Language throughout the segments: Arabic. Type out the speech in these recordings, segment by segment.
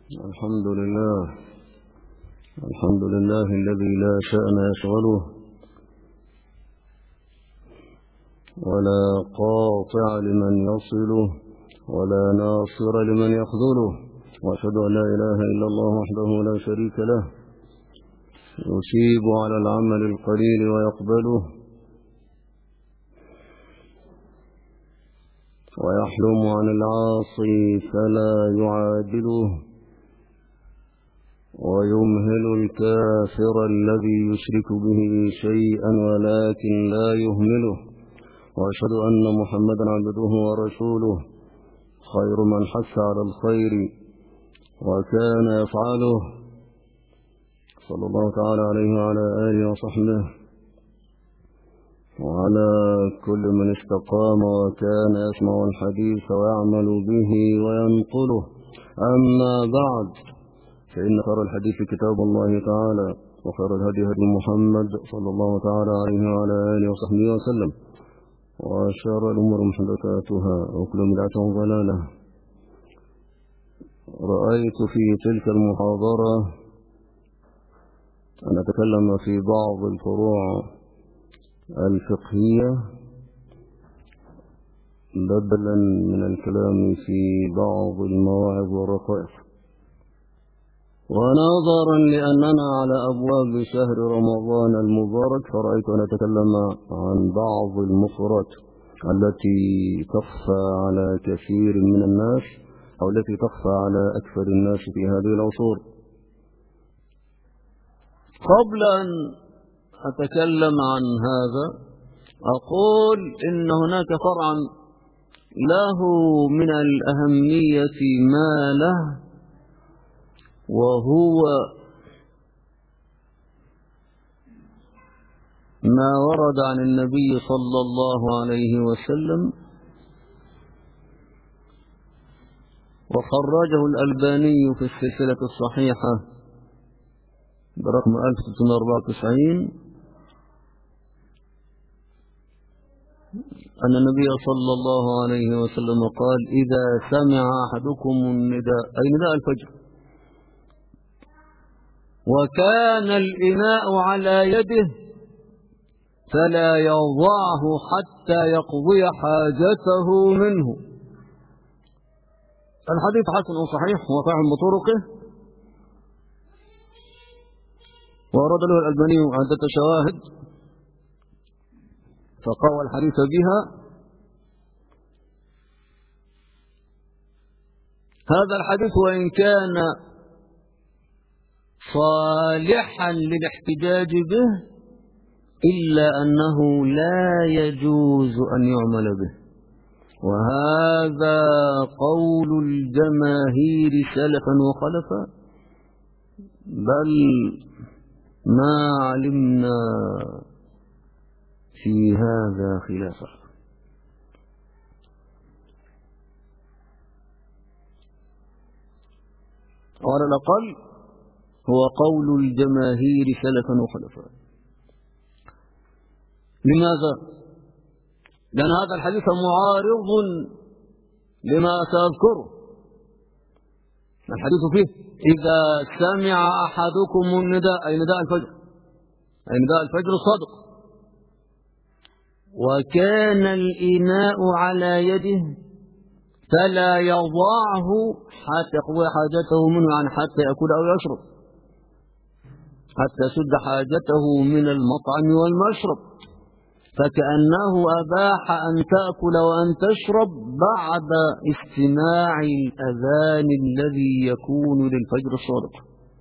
الحمد لله الذي لا شأن يشغله ولا قاطع لمن يصله ولا ناصر لمن يخذله، وأشهد أن لا إله إلا الله وحده لا شريك له، يصيب على العمل القليل ويقبله، ويحلم عن العاصي فلا يعادله، ويمهل الكافر الذي يشرك به شيئا ولكن لا يهمله، وأشهد أن محمدا عبده ورسوله، خير من حث على الخير وكان يفعله، صلى الله تعالى عليه وعلى آله وصحبه وعلى كل من استقام وكان يسمع الحديث ويعمل به وينقله. أما بعد، فإن خير الحديث كتاب الله تعالى، وخير الهدي هدي محمد صلى الله تعالى عليه وعلى آله وصحبه وسلم، وشر الأمور محدثاتها وكل بدعة ضلالة. رأيت في تلك المحاضرة أن أتكلم في بعض الفروع الفقهية بدلا من الكلام في بعض المواعظ والرقائق، ونظرا لأننا على أبواب شهر رمضان المبارك فرأيت أن أتكلم عن بعض المفردات التي تخفى على كثير من الناس أو التي تخفى على أكثر الناس في هذه العصور. قبل أن أتكلم عن هذا أقول إن هناك فرعا له من الأهمية ما له، وهو ما ورد عن النبي صلى الله عليه وسلم وخرجه الألباني في السلسلة الصحيحة برقم 1394 أن النبي صلى الله عليه وسلم قال: إذا سمع أحدكم النداء، أي نداء الفجر، وكان الإناء على يده فلا يضعه حتى يقضي حاجته منه. الحديث حسن صحيح وصحيح بطرقه، وأورد له الألباني عدة شواهد فقوى الحديث بها. هذا الحديث وإن كان صالحا للاحتجاج به إلا أنه لا يجوز أن يعمل به، وهذا قول الجماهير سلفا وخلفا، بل ما علمنا في هذا خلافا. وعلى الأقل هو قول الجماهير سلفا وخلفا. لماذا؟ لأن هذا الحديث معارض لما سأذكره. الحديث فيه: إذا سمع أحدكم النداء، أي نداء الفجر، أي نداء الفجر الصادق، وكان الإناء على يده فلا يضعه حتى يقضي حاجته منه، يعني حتى يأكل أو يشرب، حتى يسد حاجته من المطعم والمشرب، فكأنه أباح أن تأكل وأن تشرب بعد استماع الأذان الذي يكون للفجر الصادق.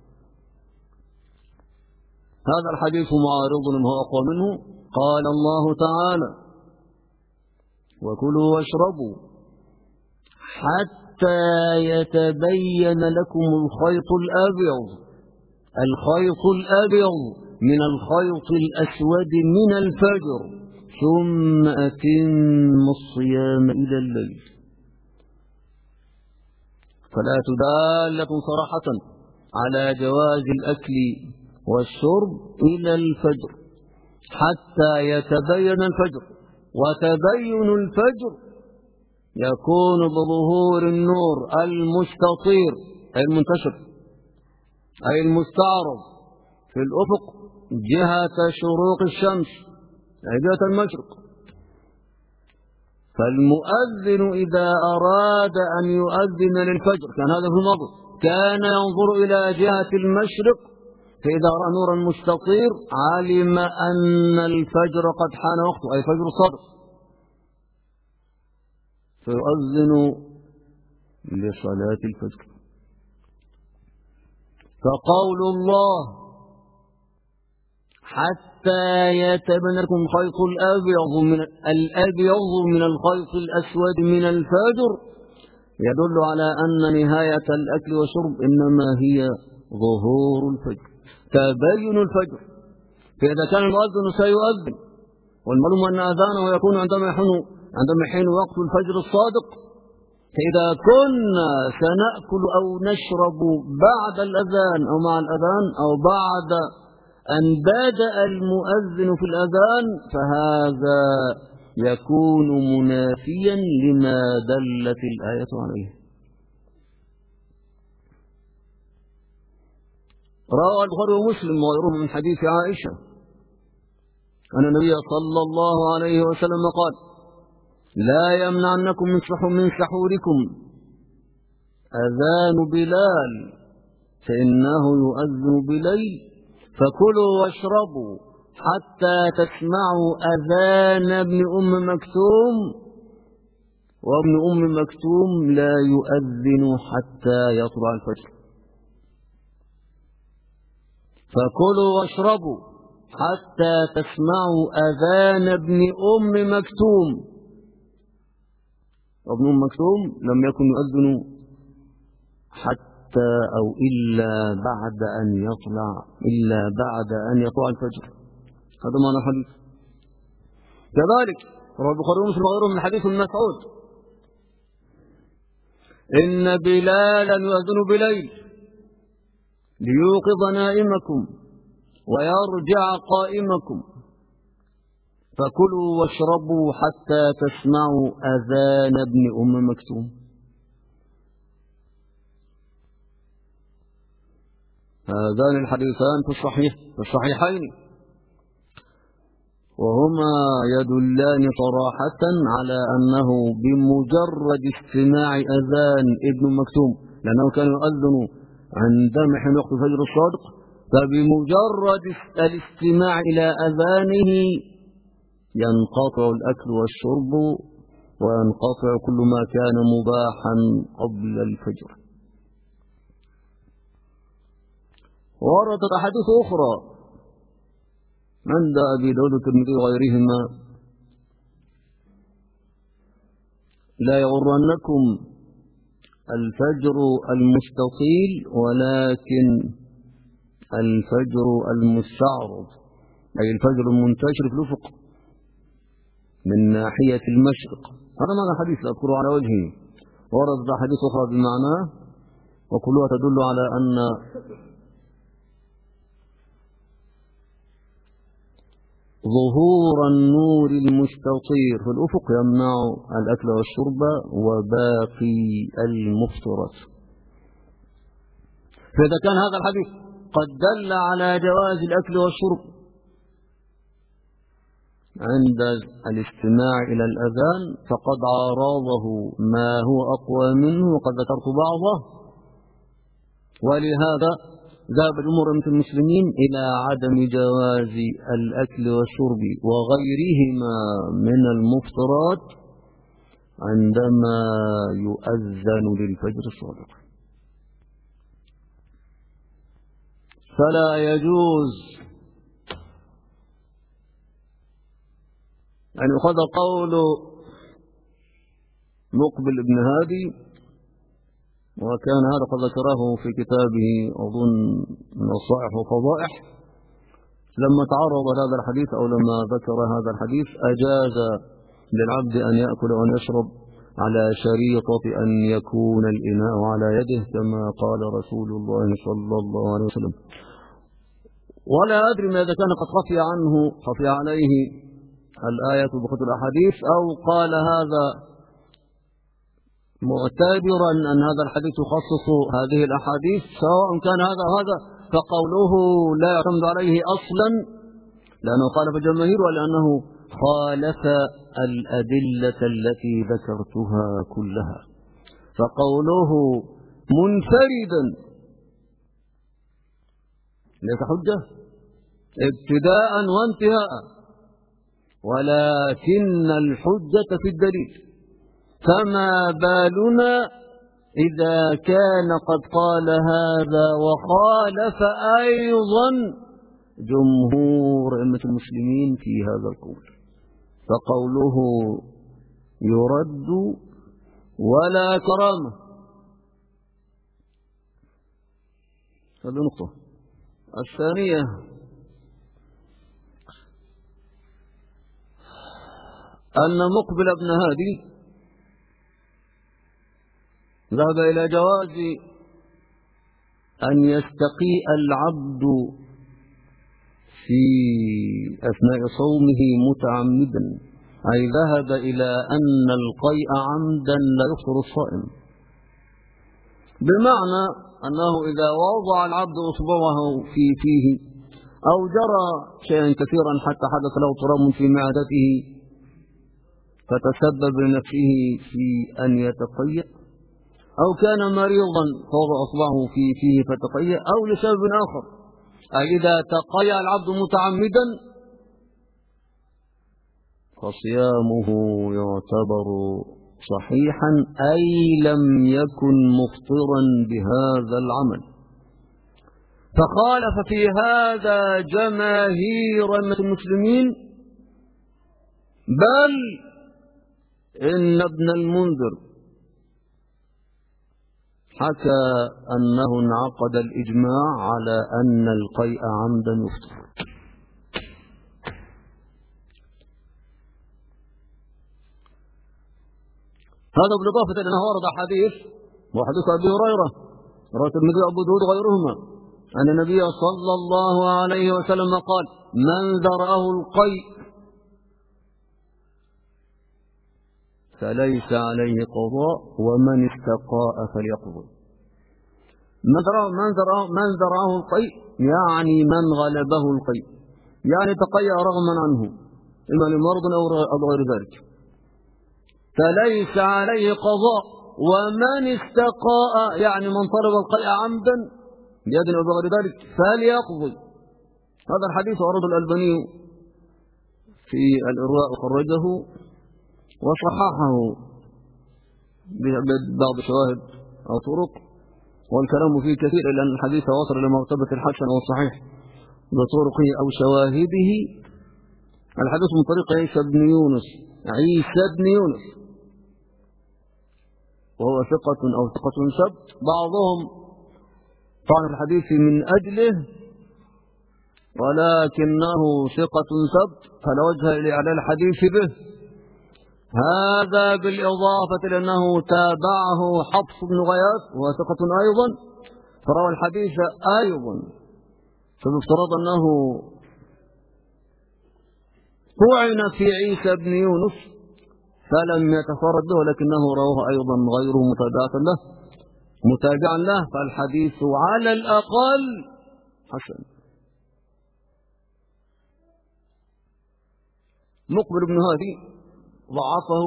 هذا الحديث معارض لما هو أقوى منه. قال الله تعالى: وكلوا واشربوا حتى يتبين لكم الخيط الأبيض من الخيط الأسود من الفجر، ثم أتموا الصيام إلى الليل. فلا دالة صراحة على جواز الأكل والشرب إلى الفجر حتى يتبين الفجر، وتبين الفجر يكون بظهور النور المستطير أي المنتشر أي المستعرض في الأفق جهة شروق الشمس أي جهة المشرق. فالمؤذن إذا أراد أن يؤذن للفجر كان هذا في الماضي كان ينظر إلى جهة المشرق، فإذا رأى نورا مستطير علم أن الفجر قد حان وقته أي فجر الصادق، فيؤذن لصلاة الفجر. فقول الله حتى يتبين لكم الخيط الأبيض من الخيط الأسود من الفجر يدل على أن نهاية الأكل والشرب إنما هي ظهور الفجر، تبين الفجر. فإذا كان المؤذن سيؤذن والمعلوم أن أذانه يكون عندما يحين وقت الفجر الصادق، فإذا كنا سنأكل أو نشرب بعد الأذان أو مع الأذان أو بعد أن بدأ المؤذن في الأذان فهذا يكون منافيا لما دلت الآية عليه. روى البخاري ومسلم وغيرهم من حديث عائشة أن النبي صلى الله عليه وسلم قال: لا يمنعنكم من سحوركم أذان بلال فإنه يؤذن بليل، فكلوا واشربوا حتى تسمعوا أذان ابن أم مكتوم، وابن أم مكتوم لا يؤذن حتى يطلع الفجر. فكلوا واشربوا حتى تسمعوا أذان ابن أم مكتوم، وابن أم مكتوم لم يكن يؤذن حتى أو إلا بعد أن يطلع الفجر. هذا معنى الحديث. كذلك رواه البخاري ومسلم وغيرهم من حديث ابن مسعود: إن بلالا يؤذن بليل ليوقظ نائمكم ويرجع قائمكم، فكلوا واشربوا حتى تسمعوا أذان ابن أم مكتوم. هذان الحديثان في الصحيحين، وهما يدلان صراحة على أنه بمجرد استماع أذان ابن مكتوم، لأنه كان يؤذن عندما حين وقت الفجر الصادق، فبمجرد الاستماع إلى أذانه ينقطع الأكل والشرب وينقطع كل ما كان مباحا قبل الفجر. وردت أحاديث أخرى عند أبي داود والترمذي وغيرهما: لا يغرنكم الفجر المستطيل ولكن الفجر المستعرض، أي الفجر المنتشر في الأفق من ناحية المشرق. هذا معنى الحديث أذكره على وجهه. وردت أحاديث أخرى بمعناه وكلها تدل على أن ظهور النور المستطير في الأفق يمنع الأكل والشرب وباقي المفطرات. فإذا كان هذا الحديث قد دل على جواز الأكل والشرب عند الاستماع إلى الأذان فقد عارضه ما هو أقوى منه، وقد ذكرت بعضه. ولهذا ذهب جمهور المسلمين إلى عدم جواز الأكل والشرب وغيرهما من المفطرات عندما يؤذن للفجر الصادق. فلا يجوز أن يؤخذ قول مقبل ابن هادي، وكان هذا قد ذكره في كتابه أظن نصائح وفضائح، لما تعرض هذا الحديث أو لما ذكر هذا الحديث أجاز للعبد أن يأكل وأن يشرب على شريطة أن يكون الإناء على يده كما قال رسول الله صلى الله عليه وسلم. ولا أدري ماذا كان قد خفي عليه الآية بخط الأحاديث، أو قال هذا معتبرا أن هذا الحديث يخصص هذه الأحاديث سواء كان هذا فقوله لا يعتمد عليه أصلا لأنه خالف الجماهير ولأنه خالف الأدلة التي ذكرتها كلها. فقوله منفردا ليس حجة ابتداء وانتهاء، ولكن الحجة في الدليل. فما بالنا إذا كان قد قال هذا وخالف أيضا جمهور أئمة المسلمين في هذا القول، فقوله يرد ولا كرامة. هذه نقطة. الثانية أن مقبل بن هادي ذهب إلى جواز أن يستقيء العبد في أثناء صومه متعمدا، أي ذهب إلى أن القيء عمدا لا يفطر الصائم، بمعنى أنه إذا وضع العبد إصبعه في فيه أو جرى شيئا كثيرا حتى حدث له اضطراب في معدته فتسبب لنفسه في أن يتقيأ، أو كان مريضا فوضع إصبعه في فيه فتقيأ، أو لسبب آخر، أي إذا تقيأ العبد متعمدا فصيامه يعتبر صحيحا أي لم يكن مفطرا بهذا العمل. فخالف في هذا جماهير المسلمين، بل إن ابن المنذر حكى أنه انعقد الإجماع على أن القيء عمدا يفطر. هذا بالإضافة إلى أنه ورد حديث وحديث أبي هريرة رواه الترمذي وأبو داود وغيرهما أن النبي صلى الله عليه وسلم قال: من ذرأه القيء فليس عليه قضاء ومن استقاء فليقضي. من ذرأه القيء يعني من غلبه القيء، يعني تقيأ رغما عنه إما لمرض أو غير ذلك، فليس عليه قضاء. ومن استقاء يعني من طلب القيء عمدا بيد أو بغير ذلك فليقضي. هذا الحديث أورده الألباني في الإرواء وخرجه وصححه ببعض شواهد أو طرق، والكلام فيه كثير إلا أن الحديث وصل إلى مرتبة الحسن أو الصحيح بطرقه أو شواهده. الحديث من طريق عيسى بن يونس وهو ثقة أو ثقة سبت، بعضهم طعن الحديث من أجله ولكنه ثقة سبت فلا وجه لإعلان الحديث به. هذا بالإضافة لأنه تابعه حفص بن غياث وهو ثقة أيضا فروى الحديث أيضا، فبافتراض أنه طعن في عيسى بن يونس فلم يتفرد له، لكنه رواه أيضا غيره متابعا له، فالحديث على الأقل حسن. مقبل بن هادي ضعفه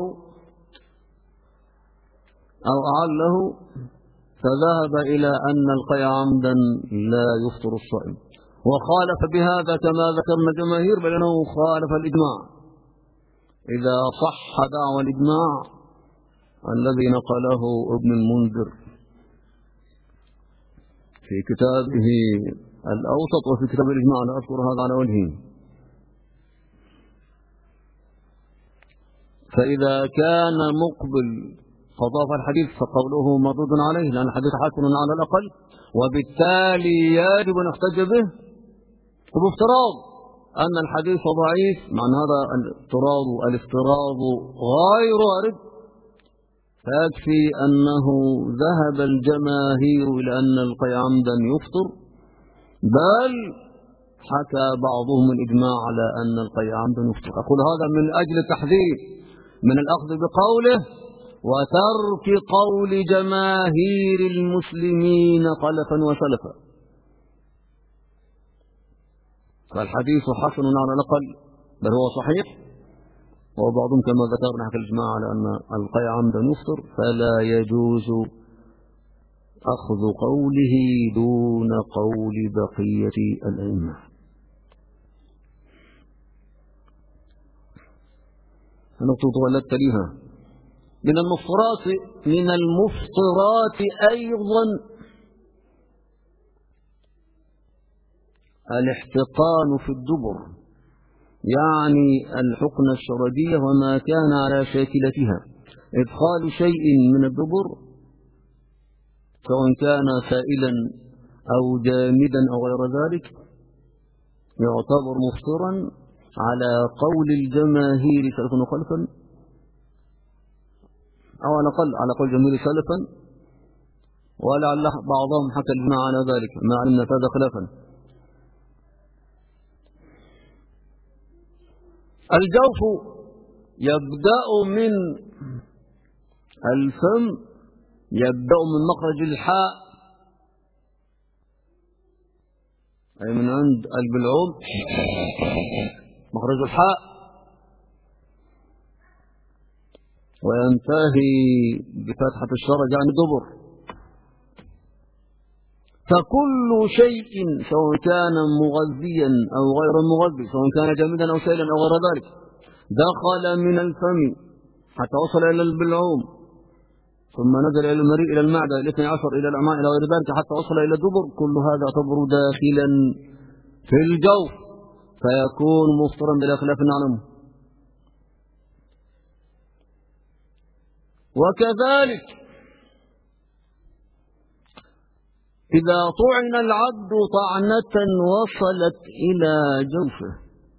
أو أعله فذهب إلى أن القيء عمدا لا يفطر الصائم، وخالف بهذا كما ذكرنا الجماهير بأنه خالف الإجماع إذا صح دعوى الإجماع الذي نقله ابن المنذر في كتابه الأوسط وفي كتاب الإجماع. لا أذكر هذا على وجهه. فإذا كان مقبل فضاف الحديث فقوله مردود عليه لأن الحديث حسن على الأقل، وبالتالي يجب أن نحتج به. وبافتراض أن الحديث ضعيف، مع أن هذا الافتراض غير وارد، فيكفي أنه ذهب الجماهير إلى أن القيء عمدا يفطر، بل حكى بعضهم الإجماع على أن القيء عمدا يفطر. أقول هذا من أجل التحذير من الأخذ بقوله وترك قول جماهير المسلمين خلفا وسلفا. فالحديث حسن على الأقل، بل هو صحيح، وبعضهم كما ذكرنا حكى الإجماع على أن القي عمدا يفطر، فلا يجوز أخذ قوله دون قول بقية الأئمة. النقطة التي تليها من المفطرات أيضا الاحتقان في الدبر، يعني الحقنة الشرجية وما كان على شاكلتها، إدخال شيء من الدبر سواء كان سائلا أو جامدا أو غير ذلك يعتبر مفطرا على قول الجماهير سلفا وخلفا، أو على الأقل على قول الجماهير سلفا، ولعل بعضهم حكى الإجماع على ذلك ما علمنا هذا خلافا. الجوف يبدأ من الفم، يبدأ من مخرج الحاء أي من عند البلعوم مخرج الحاء، وينتهي بفتحة الشرج عن الدبر. فكل شيء سواء كان مغذيا أو غير مغذي، سواء كان جامدا أو سائلا أو غير ذلك، دخل من الفم حتى وصل إلى البلعوم ثم نزل إلى المريء إلى المعدة إلى 12 إلى الأمعاء إلى غير ذلك حتى وصل إلى الدبر، كل هذا يعتبر داخلا في الجوف، فيكون مفطرا بلا خلاف نعلمه. وكذلك إذا طعن العبد طعنة وصلت إلى جوفه،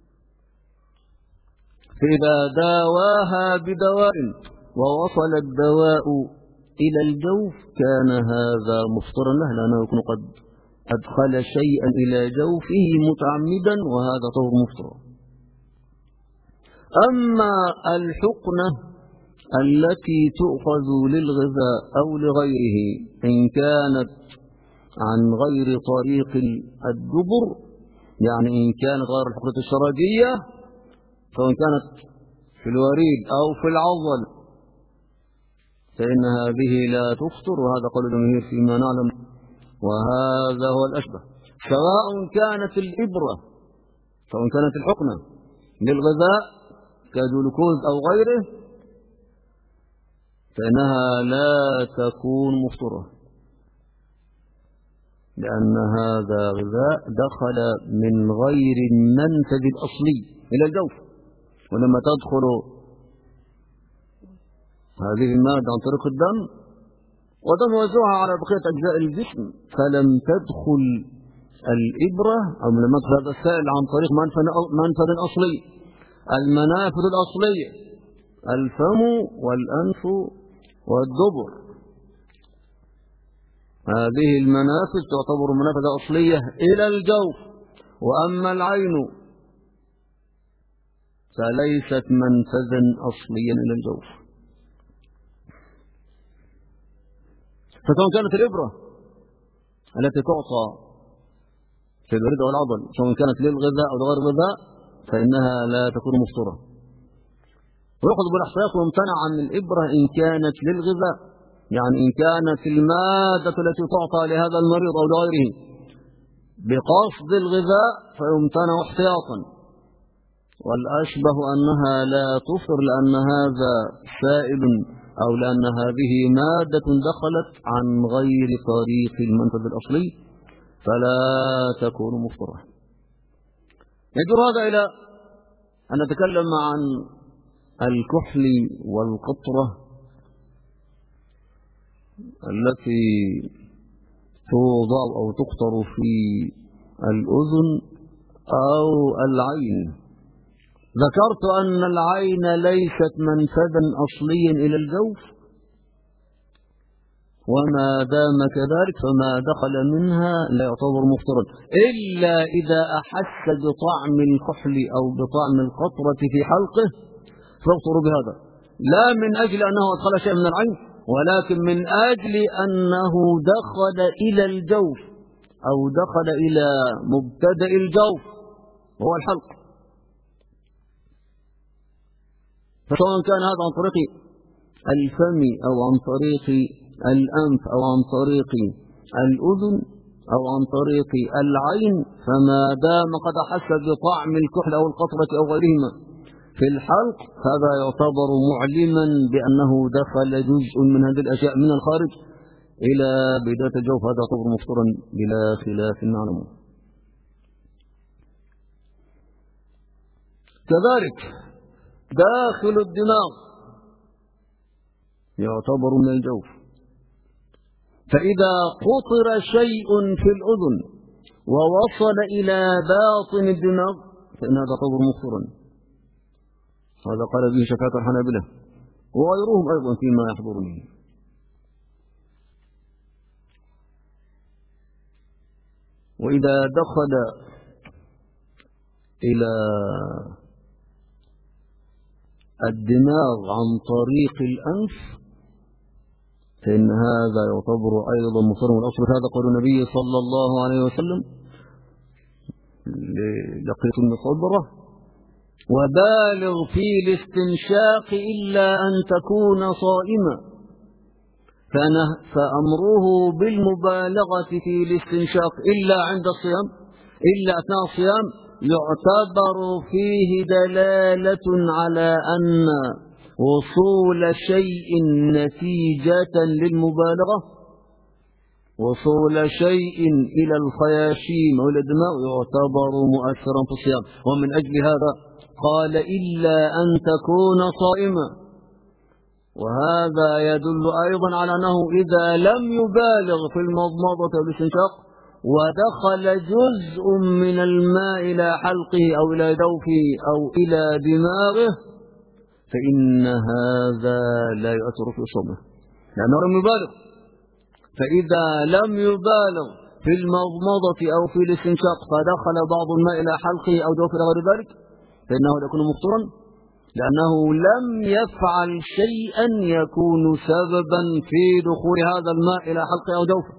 فإذا داواها بدواء ووصل الدواء إلى الجوف كان هذا مفطرا له، لأنه يكون قد أدخل شيئا إلى جوفه متعمدا، وهذا طهر مفطر. أما الحقنة التي تؤخذ للغذاء أو لغيره إن كانت عن غير طريق الدبر، يعني إن كانت غير الحقنة الشرجية سواء كانت في الوريد أو في العضل، فإن هذه لا تفطر، وهذا قول الجماهير فيما نعلم، وهذا هو الأشبه. سواء كانت الإبرة سواء كانت الحقنة للغذاء كجلوكوز أو غيره فإنها لا تكون مفطرة، لأن هذا غذاء دخل من غير المنفذ الأصلي إلى الجوف، ولما تدخل هذه المادة عن طريق الدم وتوزعها على بقية أجزاء الجسم، فلم تدخل الإبرة أو لم يدخل هذا السائل عن طريق منفذ أصلي. المنافذ الأصلية الفم والأنف والدبر، هذه المنافذ تعتبر منافذ أصلية إلى الجوف. وأما العين فليست منفذا أصليا إلى الجوف. فسواء كانت الإبرة التي تعطى في الوريد والعضل سواء كانت للغذاء أو لغير الغذاء فإنها لا تكون مفطرة. ويأخذ بالاحتياط ويمتنع عن الإبرة إن كانت للغذاء، يعني إن كانت المادة التي تعطى لهذا المريض أو لغيره بقصد الغذاء فيمتنع احتياطا، والأشبه أنها لا تفطر لأن هذا سائل أو لأن هذه مادة دخلت عن غير طريق المنفذ الأصلي فلا تكون مفطرة. يجر هذا إلى أن نتكلم عن الكحل والقطرة التي توضع أو تقطر في الأذن أو العين. ذكرت أن العين ليست منفذا أصليا إلى الجوف، وما دام كذلك فما دخل منها لا يعتبر مفطرا إلا إذا أحس بطعم الكحل أو بطعم القطرة في حلقه فيفطر بهذا. لا من أجل أنه أدخل شيء من العين، ولكن من أجل أنه دخل إلى الجوف أو دخل إلى مبتدأ الجوف وهو الحلق. فسواء كان هذا عن طريق الفم أو عن طريق الأنف أو عن طريق الأذن أو عن طريق العين، فما دام قد أحس بطعم الكحل أو القطرة أو غيرهما في الحلق، هذا يعتبر معلما بأنه دخل جزء من هذه الأشياء من الخارج إلى بداية الجوف، هذا يعتبر مفطرا بلا خلاف معلوم. كذلك داخل الدماغ يعتبر من الجوف، فإذا قطر شيء في الأذن ووصل إلى باطن الدماغ فإن هذا يعتبر مفطرا. هذا قال به شفاعة الحنابلة وغيرهم أيضا فيما يحضرني. وإذا دخل إلى الدماغ عن طريق الأنف فإن هذا يعتبر أيضا مفطرا. والأصل هذا قول النبي صلى الله عليه وسلم للقيط بن صبرة: وبالغ في الاستنشاق إلا أن تكون صائما. فأمره بالمبالغة في الاستنشاق إلا عند الصيام، إلا أثناء الصيام، يعتبر فيه دلالة على أن وصول شيء نتيجة للمبالغة، وصول شيء إلى الخياشيم أو إلى الدماغ يعتبر مؤثرا في الصيام. ومن أجل هذا قال: إلا أن تكون صائما. وهذا يدل أيضا على أنه إذا لم يبالغ في المضمضة والاستنشاق ودخل جزء من الماء إلى حلقه أو إلى جوفه أو إلى دماغه فإن هذا لا يؤثر في صومه لأنه لم يبالغ. فإذا لم يبالغ في المضمضة أو في الاستنشاق فدخل بعض الماء إلى حلقه أو جوفه إلى غير ذلك فإنه يكون مفطرا، لأنه لم يفعل شيئا يكون سببا في دخول هذا الماء إلى حلقه أو جوفه.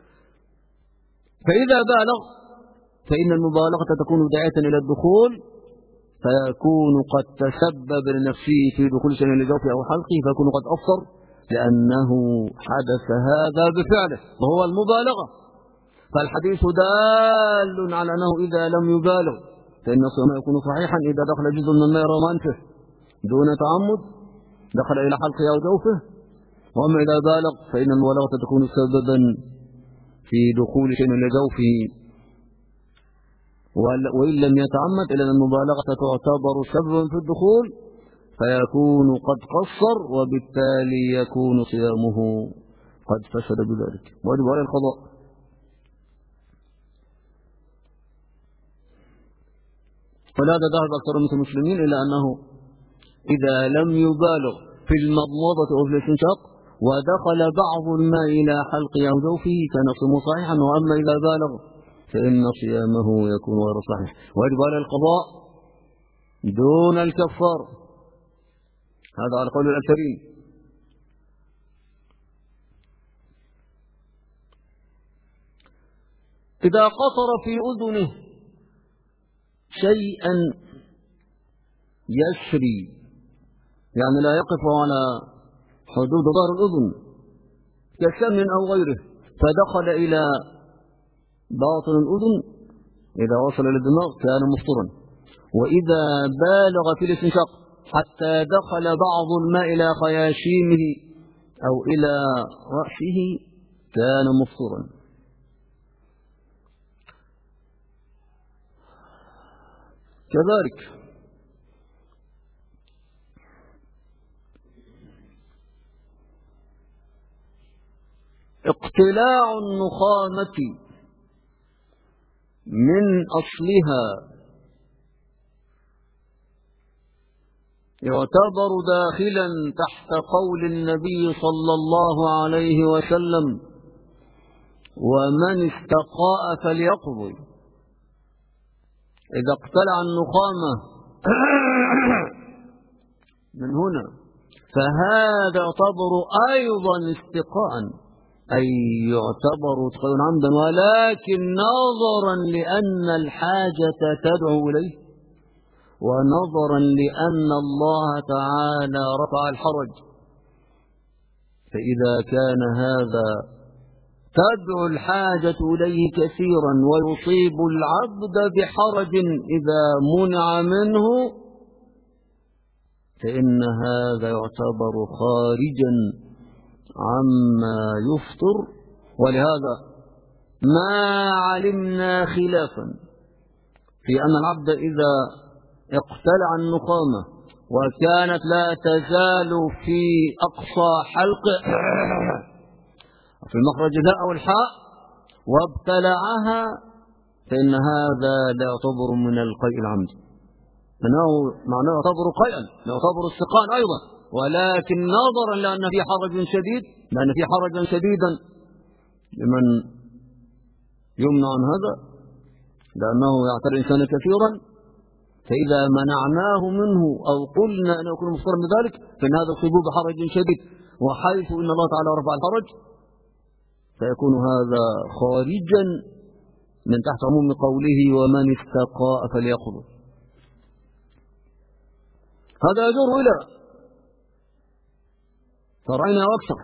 فإذا بالغ فإن المبالغة تكون داعية إلى الدخول، فيكون قد تسبب لنفسه في دخول شيء إلى جوفه أو حلقه، فيكون قد أفطر لأنه حدث هذا بفعله وهو المبالغة. فالحديث دال على أنه إذا لم يبالغ فإن صومه يكون صحيحا إذا دخل جزء من الماء رغم أنفه دون تعمد، دخل إلى حلقه أو جوفه. وأما إذا بالغ فإن المبالغة تكون سببا في دخول شيء إلى جوفه، وإن لم يتعمد إلا أن المبالغة تعتبر سببا في الدخول فيكون قد قصر، وبالتالي يكون صيامه قد فسد بذلك ويجب عليه القضاء. فلهذا ذهب أكثر من المسلمين إلى أنه إذا لم يبالغ في المضمضة أو في الاستنشاق ودخل بعض الماء إلى حلقه أو جوفه كان صيامه صحيحا، وأما إذا بالغ فإن صيامه يكون غير صحيح ويجب عليه القضاء دون الكفار. هذا على قول الأكثرين. إذا قطر في أذنه شيئا يسري، يعني لا يقف على حدود ظهر الأذن كسمن أو غيره، فدخل إلى باطن الأذن إذا وصل إلى الدماغ كان مفطرا. وإذا بالغ في الاستنشاق حتى دخل بعض الماء إلى خياشيمه أو إلى رأسه كان مفطرا. كذلك اقتلاع النخامة من أصلها يعتبر داخلا تحت قول النبي صلى الله عليه وسلم: ومن استقاء فليقضي. إذا اقتلع النخامة من هنا فهذا يعتبر أيضا استقاء، أي يعتبر تقيا عمدا، ولكن نظرا لأن الحاجة تدعو إليه، ونظرا لأن الله تعالى رفع الحرج. فإذا كان هذا تدعو الحاجة إليه كثيرا ويصيب العبد بحرج إذا منع منه، فإن هذا يعتبر خارجا عما يفطر. ولهذا ما علمنا خلافا في أن العبد إذا اقتلع النخامة وكانت لا تزال في أقصى حلقه في مخرج الهاء أو الحاء وابتلعها، فإن هذا لا يعتبر من القيء العمد، لأنه معناه يعتبر قيئا، يعتبر استقاء أيضا، ولكن نظرا لأن في حرج شديد، لأن في حرجا شديدا لمن يمنع عن هذا، لأنه يعتري الإنسان كثيرا، فإذا منعناه منه أو قلنا أنه يكون مفطرا بذلك، فإن هذا يصيبه بحرج شديد، وحيث إن الله تعالى رفع الحرج فيكون هذا خارجا من تحت عموم قوله ومن استقاء فليقضوا. هذا يجر إلى فرعين وأكثر.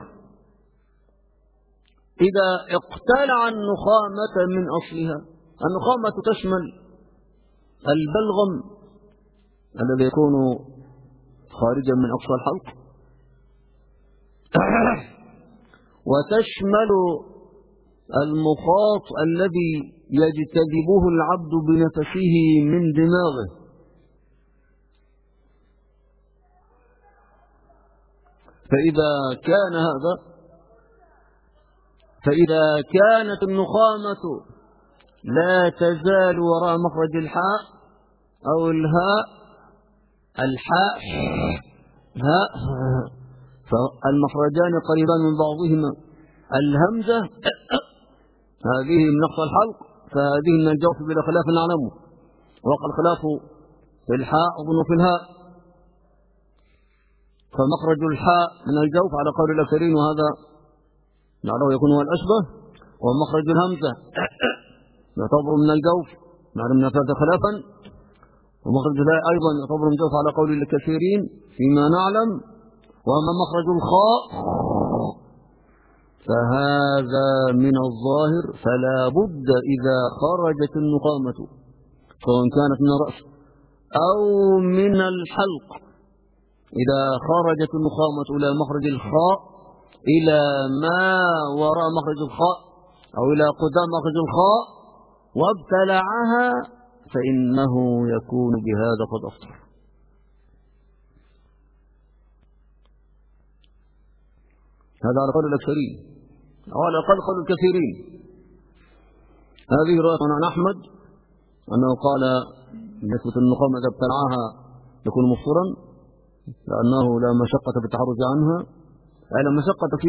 إذا اقتلع النخامة من أصلها، النخامة تشمل البلغم الذي يكون خارجا من أقصى الحلق، وتشمل المخاط الذي يجتذبه العبد بنفسه من دماغه. فإذا كانت النخامة لا تزال وراء مخرج الحاء أو الهاء، الحاء هاء، فالمخرجان قريبان من بعضهما، الهمزة هذه من نقص الحلق، فهذه من الجوف بلا خلاف نعلمه، وقع الخلاف في الحاء أظن في الهاء، فمخرج الحاء من الجوف على قول الأكثرين، وهذا لعله يكون هو الأشبه، ومخرج الهمزة يعتبر من الجوف نعلم أن فات خلافا، ومخرج الهاء أيضا يعتبر من الجوف على قول الكثيرين فيما نعلم. وأما مخرج الخاء فهذا من الظاهر، فلا بد إذا خرجت النخامة سواء كانت من الرأس أو من الحلق، إذا خرجت النخامة إلى مخرج الخاء إلى ما وراء مخرج الخاء أو إلى قدام مخرج الخاء وابتلعها، فإنه يكون بهذا قد أفطر. هذا على قول الأكثرين أو على قول الكثيرين. هذه رواية عن أحمد أنه قال نسبة النخامة إذا ابتلعها يكون مفطرا، لأنه لا مشقة في التحرز عنها، أي لا مشقة في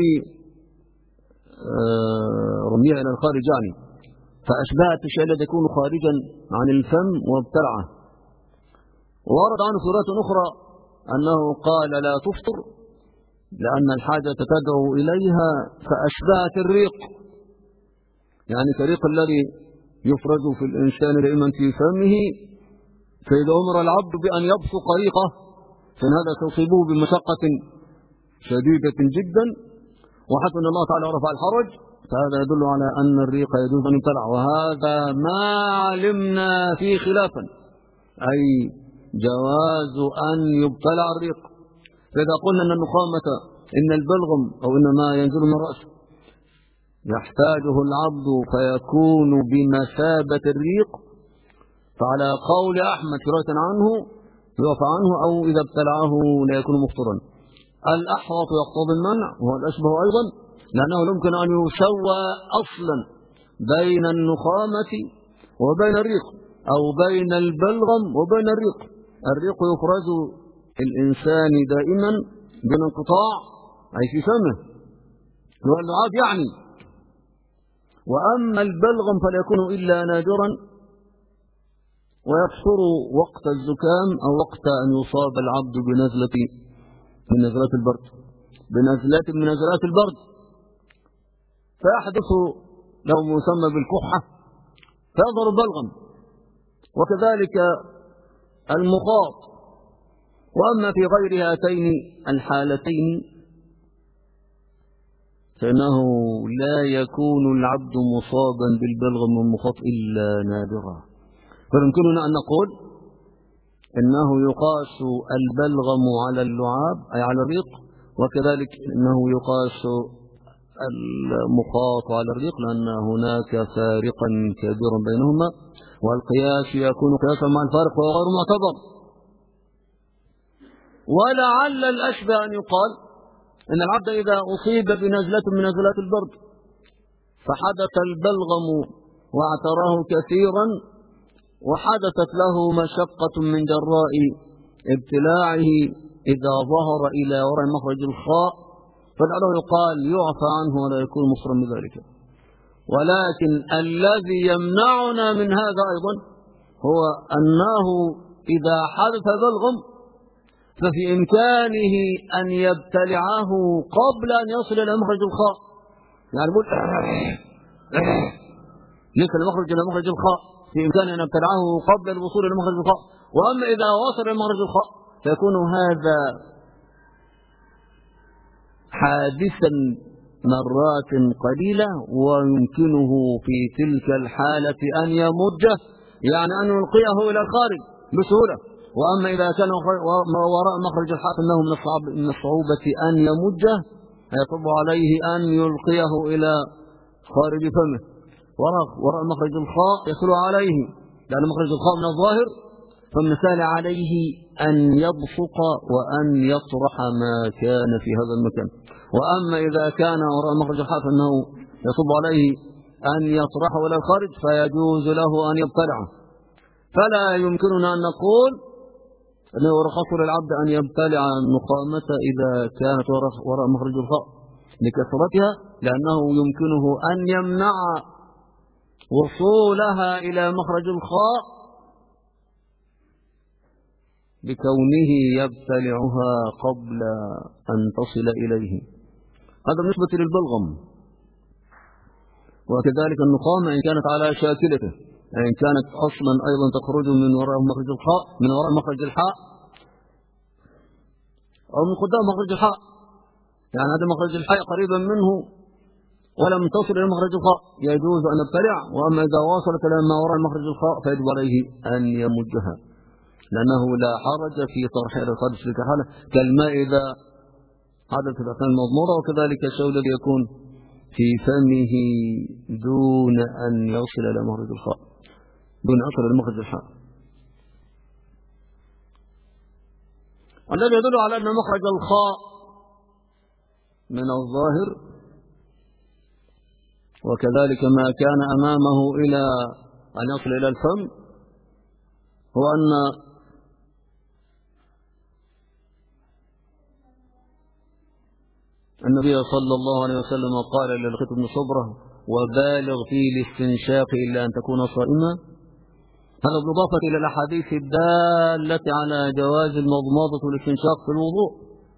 رميها إلى الخارج يعني، فأشبهت الشيء الذي يكون خارجا عن الفم وابتلعه. ورد عنه في رواية أخرى أنه قال لا تفطر لأن الحاجة تدعو إليها، فأشبهت الريق، يعني كريق الذي يفرز في الإنسان دائما في فمه، فإذا أمر العبد بأن يبصق ريقه فإن هذا تصيبه بمشقة شديدة جدا، وحتى أن الله تعالى رفع الحرج، فهذا يدل على أن الريق يجوز أن يبتلع، وهذا ما علمنا فيه خلافا، أي جواز أن يبتلع الريق. فإذا قلنا أن النخامة إن البلغم أو إن ما ينزل من الرأس يحتاجه العبد فيكون بمثابة الريق، فعلى قول أحمد في رواية عنه يوفى عنه أو إذا ابتلعه لا يكون مفطرا. الأحوط يقتضي المنع وهو الأشبه أيضا، لأنه يمكن أن يسوى أصلا بين النخامة وبين الريق، أو بين البلغم وبين الريق. الريق يفرز الإنسان دائما دون انقطاع أي في فمه هو اللعاب يعني، وأما البلغم فلا يكون إلا نادرا ويكثر وقت الزكام أو وقت أن يصاب العبد بنزلة من نزلات البرد، من نزلات البرد، فيحدث له مسمى بالكحة فيظهر بلغم، وكذلك المخاط. وأما في غير هاتين الحالتين فإنه لا يكون العبد مصابا بالبلغم والمخاط إلا نادرا. فيمكننا أن نقول إنه يقاس البلغم على اللعاب أي على الريق، وكذلك إنه يقاس المخاط على الريق، لأن هناك فارقا كبيرا بينهما، والقياس يكون قياسا مع الفارق وهو غير معتبر. ولعل الأشبه أن يقال إن العبد إذا أصيب بنزلة من نزلات البرد فحدث البلغم واعتراه كثيرا وحدثت له مشقة من جراء ابتلاعه إذا ظهر إلى وراء مخرج الخاء، فلعله يقال يعفى عنه ولا يكون مصرا بذلك. ولكن الذي يمنعنا من هذا أيضا هو أنه إذا حدث بلغم ففي إمكانه أن يبتلعه قبل أن يصل إلى مخرج الخاء، يعني يقول ليس المخرج إلى مخرج الخاء، في إمكانه أن يبتلعه قبل الوصول إلى مخرج الخاء. وأما إذا وصل إلى مخرج الخاء فيكون هذا حادثا مرات قليلة، ويمكنه في تلك الحالة أن يمجه، يعني أن يلقيه إلى الخارج بسهولة. وأما إذا كان وراء مخرج الحاء فإنه من الصعوبة أن يمجه، يصعب عليه أن يلقيه إلى خارج فمه. وراء مخرج الخاء يسهل عليه، لأن مخرج الخاء من الظاهر، فالمثال عليه أن يبصق وأن يطرح ما كان في هذا المكان. وأما إذا كان وراء مخرج الحاء فإنه يصب عليه أن يطرحه إلى الخارج فيجوز له أن يبتلعه. فلا يمكننا أن نقول أنه يرخص للعبد أن يبتلع النخامة إذا كانت وراء مخرج الخاء لكثرتها، لأنه يمكنه أن يمنع وصولها إلى مخرج الخاء بكونه يبتلعها قبل أن تصل إليه. هذا بالنسبة للبلغم. وكذلك النخامة إن كانت على شاكلته، إن كانت أصلا أيضا تخرج من وراء مخرج الخاء، من وراء مخرج الحاء أو من قدام مخرج الحاء، يعني هذا مخرج الحاء قريبا منه ولم تصل إلى مخرج الخاء يجوز أن يبتلع. وأما إذا وصلت إلى ما وراء مخرج الخاء فيجب عليه أن يمجها، لأنه لا حرج في طرحها إلى الخارج في الحالة كالماء إذا حدث في الأثناء المضمورة، وكذلك الشيء الذي يكون في فمه دون أن يصل إلى مخرج الخاء، دون أن يصل إلى مخرج الحاء. الذي يدل على أن مخرج الخاء من الظاهر، وكذلك ما كان أمامه إلى أن يصل إلى الفم، هو أن النبي صلى الله عليه وسلم قال للقيط بن صبرة: وبالغ في الاستنشاق إلا أن تكون صائما. هذا بالإضافة إلى الأحاديث الدالة على جواز المضمضة والاستنشاق في الوضوء.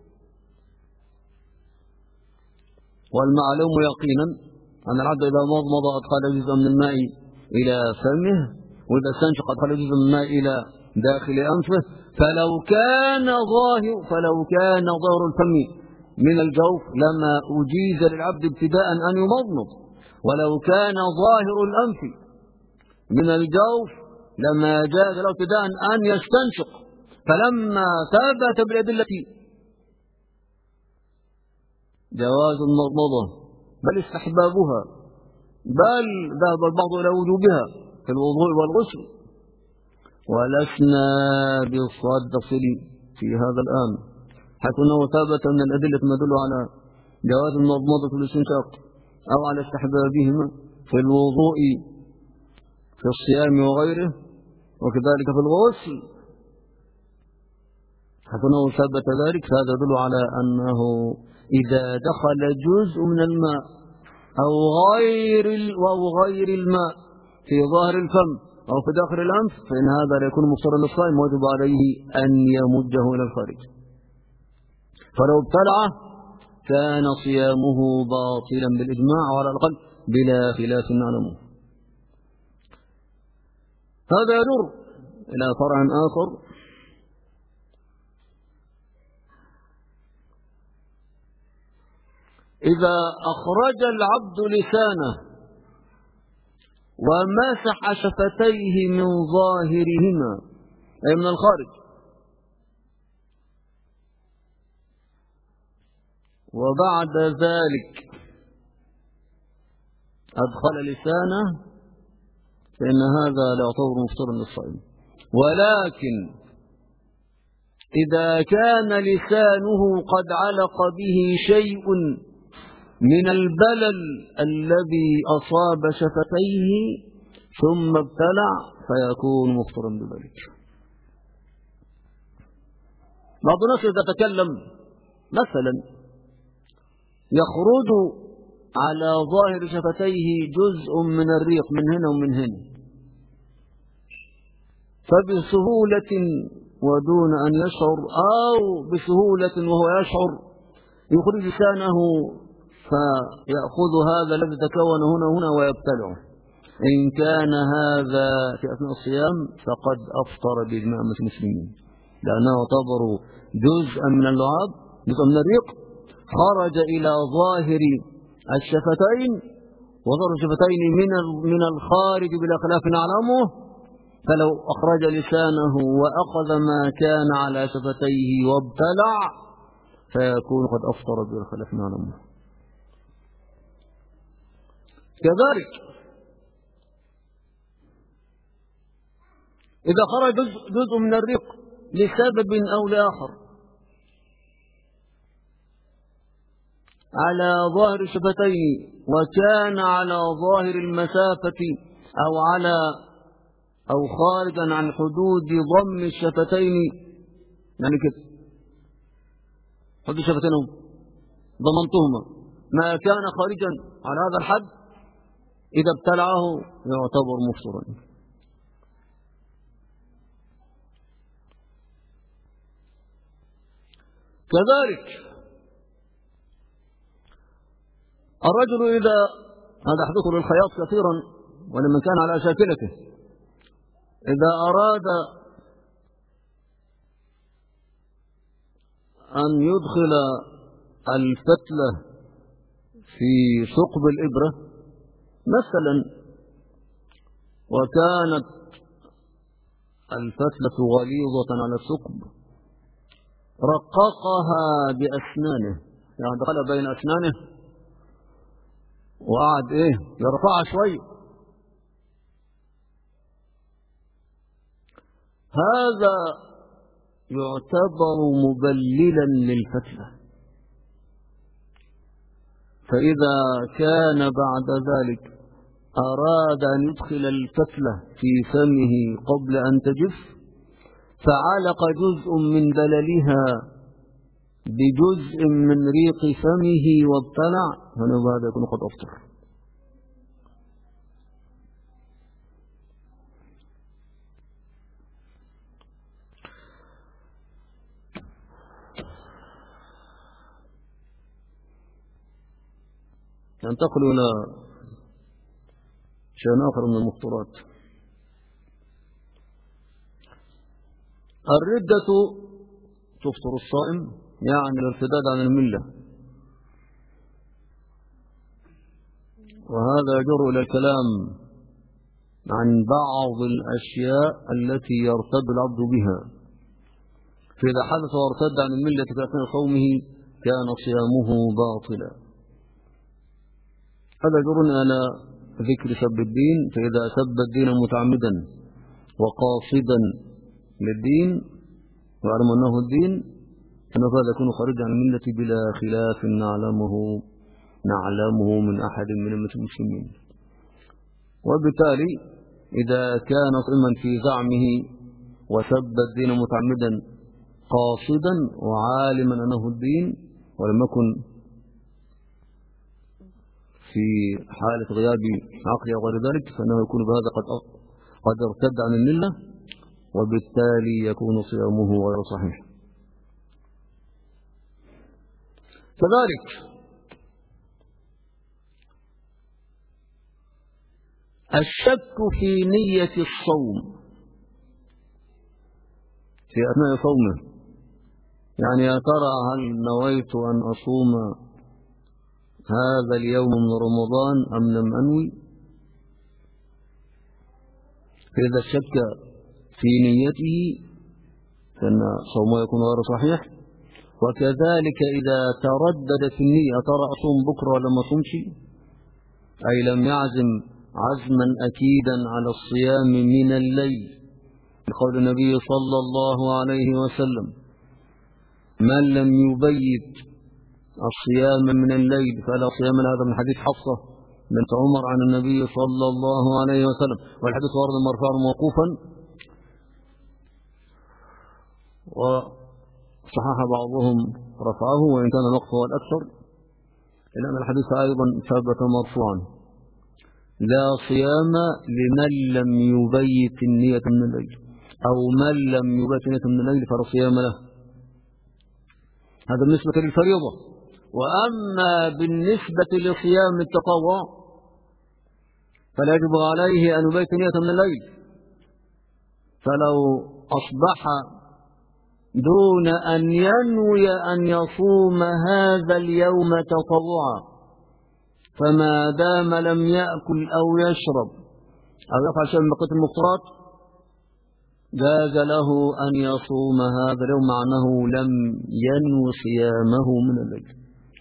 والمعلوم يقينا أن العبد إذا مضمض أدخل جزءا من الماء إلى فمه، وإذا استنشق أدخل جزءا من الماء إلى داخل أنفه، فلو كان ظاهر الفم من الجوف لما أجيز للعبد ابتداء أن يمضمض، ولو كان ظاهر الأنف من الجوف لما جاز له ابتداء أن يستنشق. فلما ثبت بالأدلة جواز المضمضة بل استحبابها، بل ذهب البعض إلى وجوبها في الوضوء والغسل، ولسنا بالصادق في هذا الآن، حيث أنه ثبت من الأدلة ما يدل على جواز المضمضة والاستنشاق أو على استحبابهما في الوضوء في الصيام وغيره، وكذلك في الغسل، حيث أنه ثبت ذلك. فهذا يدل على أنه إذا دخل جزء من الماء أو غير الماء في ظاهر الفم أو في داخل الأنف فإن هذا لا يكون مفطرا للصائم، ويجب عليه أن يمجه إلى الخارج. فلو ابتلع كان صيامه باطلا بالإجماع وعلى الأقل بلا خلاف نعلمه. هذا يدور إلى فرع آخر، إذا أخرج العبد لسانه ومسح شفتيه من ظاهرهما أي من الخارج، وبعد ذلك أدخل لسانه، فإن هذا لا يعتبر مفطرا للصائم. ولكن إذا كان لسانه قد علق به شيء من البلل الذي أصاب شفتيه ثم ابتلع فيكون مفطرا بذلك. بعض الناس إذا تكلم مثلا يخرج على ظاهر شفتيه جزء من الريق من هنا ومن هنا، فبسهولة ودون أن يشعر أو بسهولة وهو يشعر يخرج لسانه فيأخذ هذا الذي تكون هنا ويبتلعه. إن كان هذا في أثناء الصيام فقد أفطر بإجماع المسلمين، لأنه يعتبر جزءا من اللعاب، جزء من الريق خرج إلى ظاهر الشفتين، وظهر الشفتين من الخارج بلا خلاف نعلمه، فلو أخرج لسانه وأخذ ما كان على شفتيه وابتلع فيكون قد أفطر بلا خلاف نعلمه. كذلك إذا خرج جزء من الريق لسبب أو لآخر على ظاهر الشفتين وكان على ظاهر المسافة أو خارجا عن حدود ضم الشفتين، يعني كده حدود الشفتين ضمنتهما، ما كان خارجا على هذا الحد إذا ابتلعه يعتبر مفطرا. كذلك الرجل إذا هذا حدث للخياط كثيرا ولمن كان على شاكلته، إذا أراد أن يدخل الفتلة في ثقب الإبرة مثلا وكانت الفتلة غليظة على الثقب، رققها بأسنانه، يعني دخل بين أسنانه وقعد يرفعها شوي، هذا يعتبر مبللا للفتلة. فإذا كان بعد ذلك أراد أن يدخل الفتلة في فمه قبل أن تجف فعلق جزء من بللها بجزء من ريق فمه وابتلع، هذا يكون قد أفطر. ننتقل إلى شيء آخر من المفطرات. الردة تفطر الصائم، يعني الارتداد عن الملة، وهذا يجر إلى الكلام عن بعض الأشياء التي يرتد العبد بها، فإذا حدث وارتد عن الملة في أثناء صومه كان صيامه باطلا. هذا يجرنا على ذكر سب الدين، فإذا سب الدين متعمدا وقاصدا للدين ويعلم أنه الدين فإنه هذا يكون خارجا عن الملة بلا خلاف نعلمه من أحد من المسلمين. وبالتالي إذا كان صائما في زعمه وسب الدين متعمدا قاصدا وعالما أنه الدين ولم يكن في حالة غياب عقل أو غير ذلك فإنه يكون بهذا قد ارتد عن الملة، وبالتالي يكون صيامه غير صحيح. كذلك الشك في نية الصوم في أثناء صومه، يعني يا ترى هل نويت أن أصوم هذا اليوم من رمضان أم لم أنوي؟ فإذا شك في نيته فإن صومه يكون غير صحيح. وكذلك إذا تردد في النية ترى أصوم بكرة ولا ما أصومش، أي لم يعزم عزما أكيدا على الصيام من الليل، بقول النبي صلى الله عليه وسلم: من لم يبيت الصيام من الليل فلا صيام له. هذا من حديث حفصة بنت عمر عن النبي صلى الله عليه وسلم، والحديث ورد مرفوعا موقوفا، وصحح بعضهم رفعه وإن كان الوقف هو الأكثر، إلا أن الحديث أيضا ثبت مرفوعا: لا صيام لمن لم يبيت النية من الليل، أو من لم يبيت النية من الليل فلا صيام له. هذا بالنسبة للفريضة. وأما بالنسبة لصيام التطوع فلا يجب عليه أن يبيت نية من الليل، فلو أصبح دون أن ينوي أن يصوم هذا اليوم تطوعا، فما دام لم يأكل أو يشرب أو يفعل شيئا من بقية المفطرات جاز له أن يصوم هذا اليوم مع أنه لم ينوي صيامه من الليل.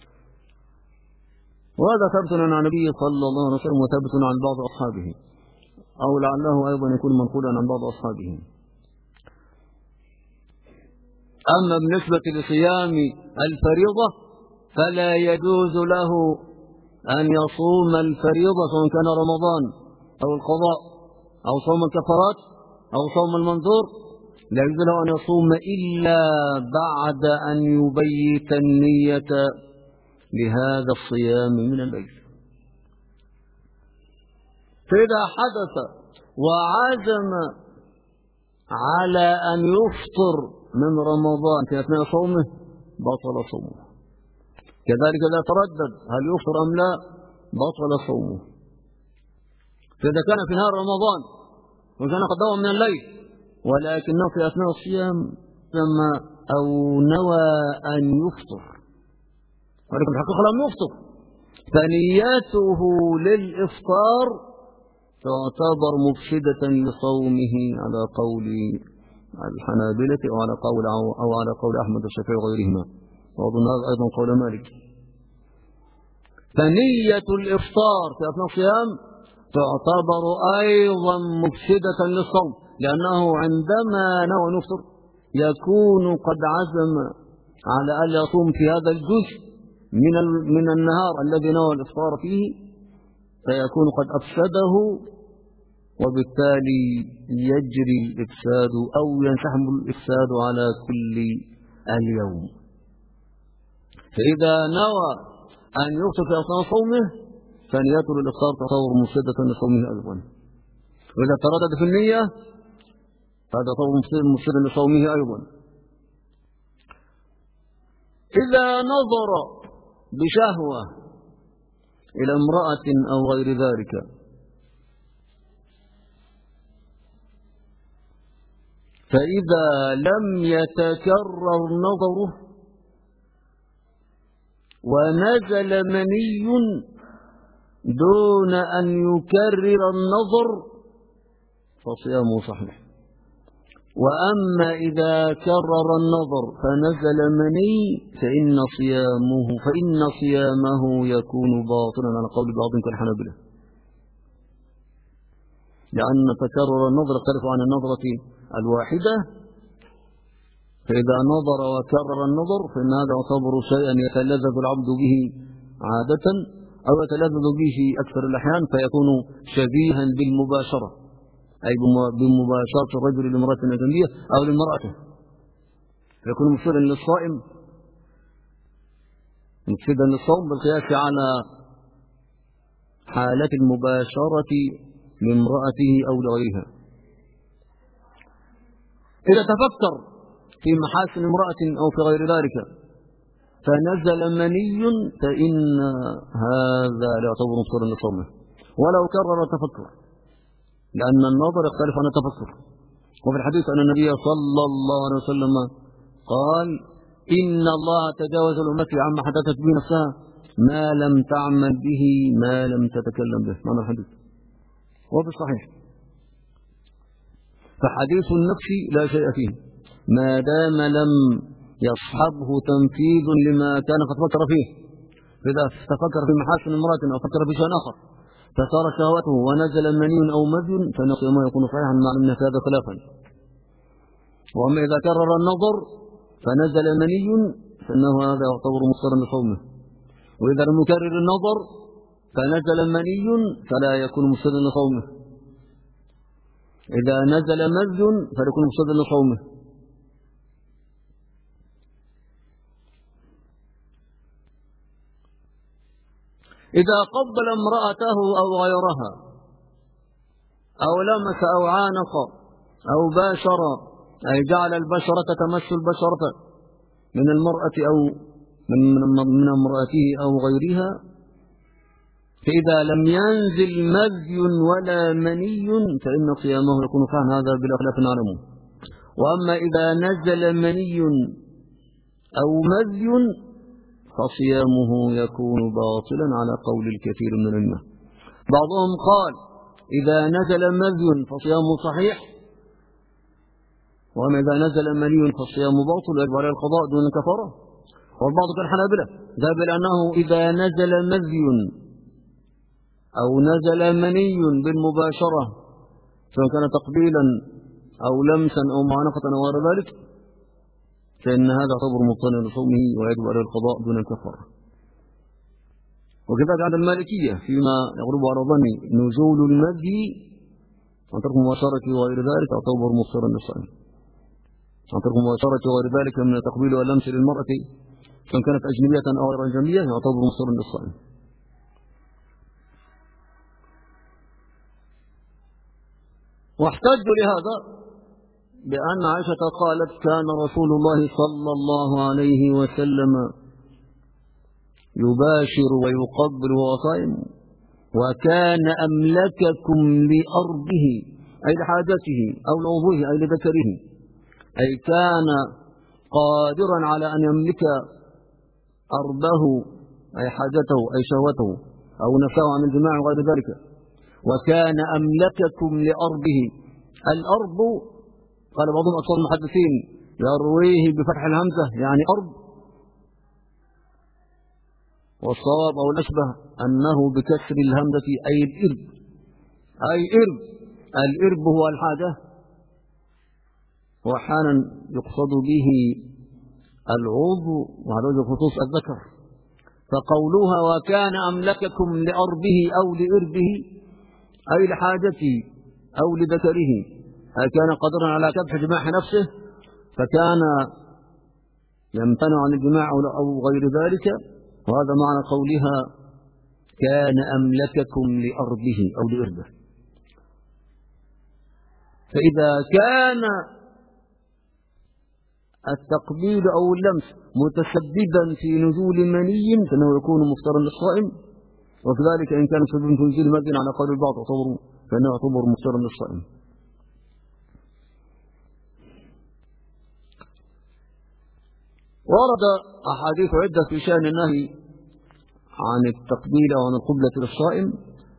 وهذا ثبت عن النبي صلى الله عليه وسلم وثبت عن بعض أصحابه، أو لعله أيضا يكون منقولا عن بعض أصحابه. أما بالنسبة لصيام الفريضة فلا يجوز له أن يصوم الفريضة سواء كان رمضان أو القضاء أو صوم الكفارات أو صوم المنذور، لا يجوز له أن يصوم إلا بعد أن يبيت النية لهذا الصيام من الليل. فإذا حدث وعزم على أن يفطر من رمضان في أثناء صومه بطل صومه. كذلك إذا تردد هل يفطر أم لا بطل صومه. فإذا كان في نهار رمضان وكان قد دوى من الليل ولكنه في أثناء الصيام ثم أو نوى أن يفطر ولكن في الحقيقة لم يفطر، فنيته للإفطار تعتبر مفسدة لصومه على قول الحنابلة أو على قول أحمد الشافعي وغيرهما، وأظن هذا أيضا قول مالك. فنية الإفطار في أثناء الصيام تعتبر أيضا مفسدة للصوم، لأنه عندما نوى أن يفطر يكون قد عزم على أن يصوم في هذا الجزء من النهار الذي نوى الإفطار فيه، فيكون قد أفسده، وبالتالي يجري الإفساد أو ينسحب الإفساد على كل اليوم. فإذا نوى أن يفطر في أثناء صومه فنيته للإفطار تعتبر مفسدة لصومه أيضا، وإذا تردد في النية هذا تعتبر مفسدا لصومه أيضا. إذا نظر بشهوة إلى امرأة أو غير ذلك فإذا لم يتكرر نظره ونزل مني دون أن يكرر النظر فصيامه صحيح. وأما إذا كرر النظر فنزل مني فإن صيامه يكون باطلا على قول بعض كالحنابلة، لأن تكرر النظر يختلف عن النظرة الواحدة. فإذا نظر وكرر النظر فإن هذا يعتبر شيئا يتلذذ العبد به عادة أو يتلذذ به أكثر الأحيان، فيكون شبيها بالمباشرة، أي بمباشرة الرجل لامرأة أجنبية أو لامرأته، فيكون مفسدا للصائم مفسدا للصوم بالقياس على حالة المباشرة لامرأته أو لغيرها. إذا تفكر في محاسن امرأة أو في غير ذلك فنزل مني فإن هذا لا يعتبر مفطرا لصومه ولو كرر تفكر، لأن النظر يختلف عن التفكر. وفي الحديث أن النبي صلى الله عليه وسلم قال إن الله تجاوز لأمتي عما حدثت به نفسها ما لم تعمل به ما لم تتكلم به. معنى الحديث وفي الصحيح. فحديث النفس لا شيء فيه ما دام لم يصحبه تنفيذ لما كان قد فكر فيه. فإذا تفكر في محاسن امرأة أو فكر في شيء آخر فصار شهوته ونزل مني أو مذي فإن صيامه يكون صحيحا مع أن هذا خلافا. وأما إذا كرر النظر فنزل مني فإنه هذا يعتبر مفطرا لصومه، وإذا لم يكرر النظر فنزل مني فلا يكون مفطرا لصومه، إذا نزل مذي فيكون مفطرا لصومه. إذا قبل امرأته أو غيرها أو لمس أو عانق أو باشر، أي جعل البشرة تمس البشرة من المرأة أو من امرأته أو غيرها، فإذا لم ينزل مذي ولا مني فإن صيامه يكون صحيحا، هذا بلا خلاف نعلمه. وأما إذا نزل مني أو مذي فصيامه يكون باطلا على قول الكثير من العلماء. بعضهم قال إذا نزل مذي فصيامه صحيح، وأما إذا نزل مني فالصيام باطل ويجب عليه القضاء دون كفارة. والبعض كالحنابلة ذهب إلى أنه إذا نزل مذي أو نزل مني بالمباشرة سواء كان تقبيلا أو لمسا أو معانقة أو غير ذلك فإن هذا يعتبر مبطلا لصومه ويجب عليه القضاء دون الكفارة. وكذلك عند المالكية فيما يغلب على ظني نزول المذي عن طريق مباشرة وغير ذلك يعتبر مبطلا للصائم، عن طريق مباشرة وغير ذلك من التقبيل واللمس للمرأة سواء كانت أجنبية أو غير أجنبية يعتبر مبطلا للصائم. واحتجوا لهذا بأن عائشة قالت كان رسول الله صلى الله عليه وسلم يباشر ويقبل وهو صائم وكان أملككم لأرضه أي لحاجته أو لعضوه أي لذكره، أي كان قادرا على أن يملك أرضه أي حاجته أي شهوته أو نفسه عن الجماع وغير ذلك. وكان أملككم لأرضه، الأرض قال بعضهم أكثر المحدثين يرويه بفتح الهمزة يعني أرض، والصواب أو الأشبه أنه بكسر الهمزة أي الإرب، أي إرب. الإرب هو الحاجة، وأحيانا يقصد به العضو وعلى وجه الخصوص الذكر. فقولها وكان أملككم لأرضه أو لإربه أي لحاجته أو لذكره، أي كان قادرا على كبح جماح نفسه فكان يمتنع عن الجماع أو غير ذلك، وهذا معنى قولها كان أملككم لأرضه أو لإربه. فإذا كان التقبيل أو اللمس متسببا في نزول مني فإنه يكون مفطرا للصائم، وكذلك إن كان سببا في نزول مذي على قول البعض فإنه يعتبر مفطرا للصائم. ورد أحاديث عدة في شأن النهي عن التقبيل وعن القبلة للصائم،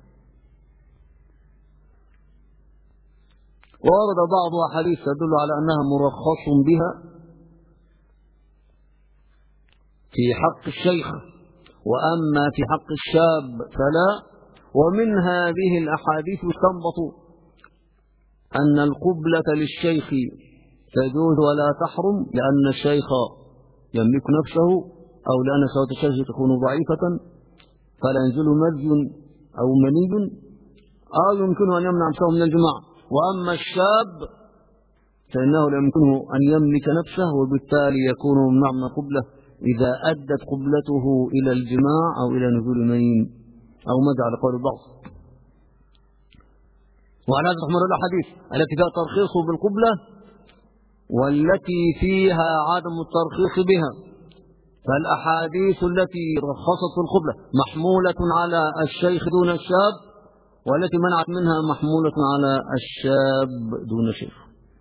وورد بعض أحاديث تدل على أنها مرخص بها في حق الشيخ، وأما في حق الشاب فلا. ومن هذه الأحاديث يستنبط أن القبلة للشيخ تجوز ولا تحرم لأن الشيخ يملك نفسه أو لأن شهوة الشيخ تكون ضعيفة فلا ينزل مذي أو مني أو يمكنه أن يمنع نفسه من الجماع. وأما الشاب فإنه لا يمكنه أن يملك نفسه وبالتالي يكون ممنوع من القبلة إذا أدت قبلته إلى الجماع أو إلى نزول مني أو مدى على قول البعض. وعلى هذا تحمل الأحاديث التي فيها ترخيص بالقبلة والتي فيها عدم الترخيص بها، فالأحاديث التي رخصت في القبلة محمولة على الشيخ دون الشاب، والتي منعت منها محمولة على الشاب دون الشيخ.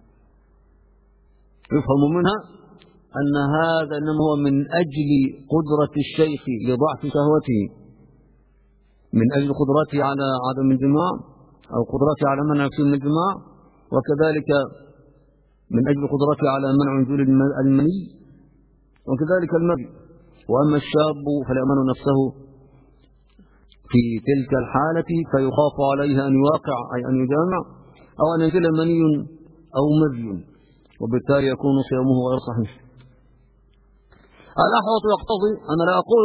يفهم منها أن هذا إنما هو من أجل قدرة الشيخ لضعف شهوته، من أجل قدرته على عدم الجماع أو قدرته على منع نفسه من الجماع، وكذلك من أجل قدرته على منع نزول المني، وكذلك المذي. وأما الشاب فليأمن نفسه في تلك الحالة فيخاف عليها أن يواقع أي أن يجامع أو أن ينزل مني أو مذي، وبالتالي يكون صيامه غير صحيح. الأحوط يقتضي، أنا لا أقول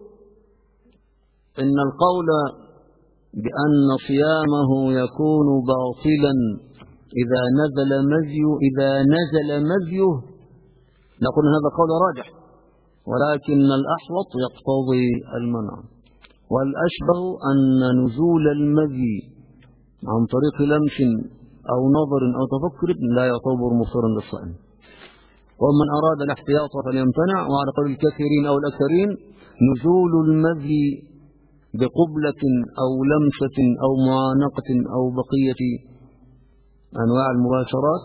إن القول بأن صيامه يكون باطلا إذا نزل مذيه نقول إن هذا قول راجح، ولكن الأحوط يقتضي المنع. والأشبه أن نزول المذي عن طريق لمس أو نظر أو تفكر لا يعتبر مفطرا للصائم. ومن أراد الاحتياط فليمتنع. وعلى قول الكثيرين أو الأكثرين نزول المذي بقبلة أو لمسة أو معانقة أو بقية أنواع المباشرات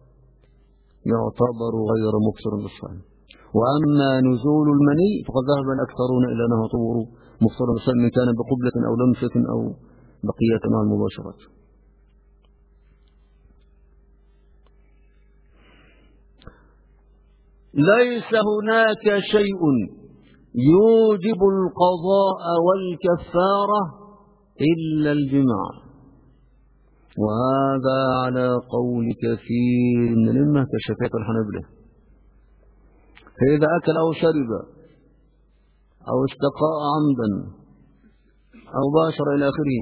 يعتبر غير مفطر للصائم. وأما نزول المني فقد ذهب الأكثرون إلى أنه يعتبر مفطر للصائم إن كان بقبلة أو لمسة أو بقية أنواع المباشرات. ليس هناك شيء يوجب القضاء والكفارة إلا الجماع، وهذا على قول كثير من الأئمة كالشافعية والحنابلة. فإذا أكل أو شرب أو استقاء عمدا أو باشر إلى آخره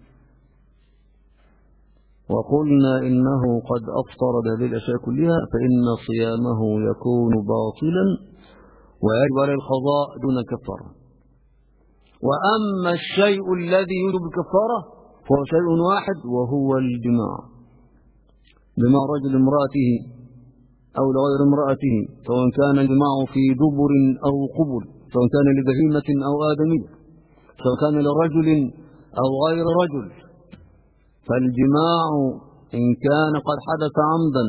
وقلنا إنه قد أفطر بهذه الأشياء كلها فإن صيامه يكون باطلا ويجب عليه القضاء دون الكفارة. وأما الشيء الذي يوجب الكفارة فهو شيء واحد وهو الجماع، جماع رجل امرأته أو لغير امرأته، سواء كان الجماع في دبر أو قبل، سواء كان لبهيمة أو آدمي، سواء كان لرجل أو غير رجل. فالجماع إن كان قد حدث عمدا،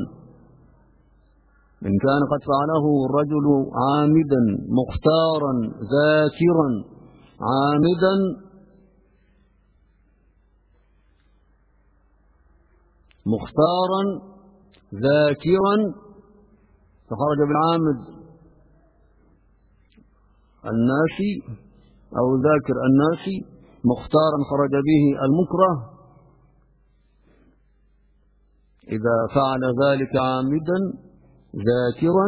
إن كان قد فعله الرجل عامدا مختارا ذاكرا عامدا مختارا ذاكرا فخرج بالعامد الناسي أو ذاكر الناسي مختارا خرج به المكره، إذا فعل ذلك عامدا ذاكرا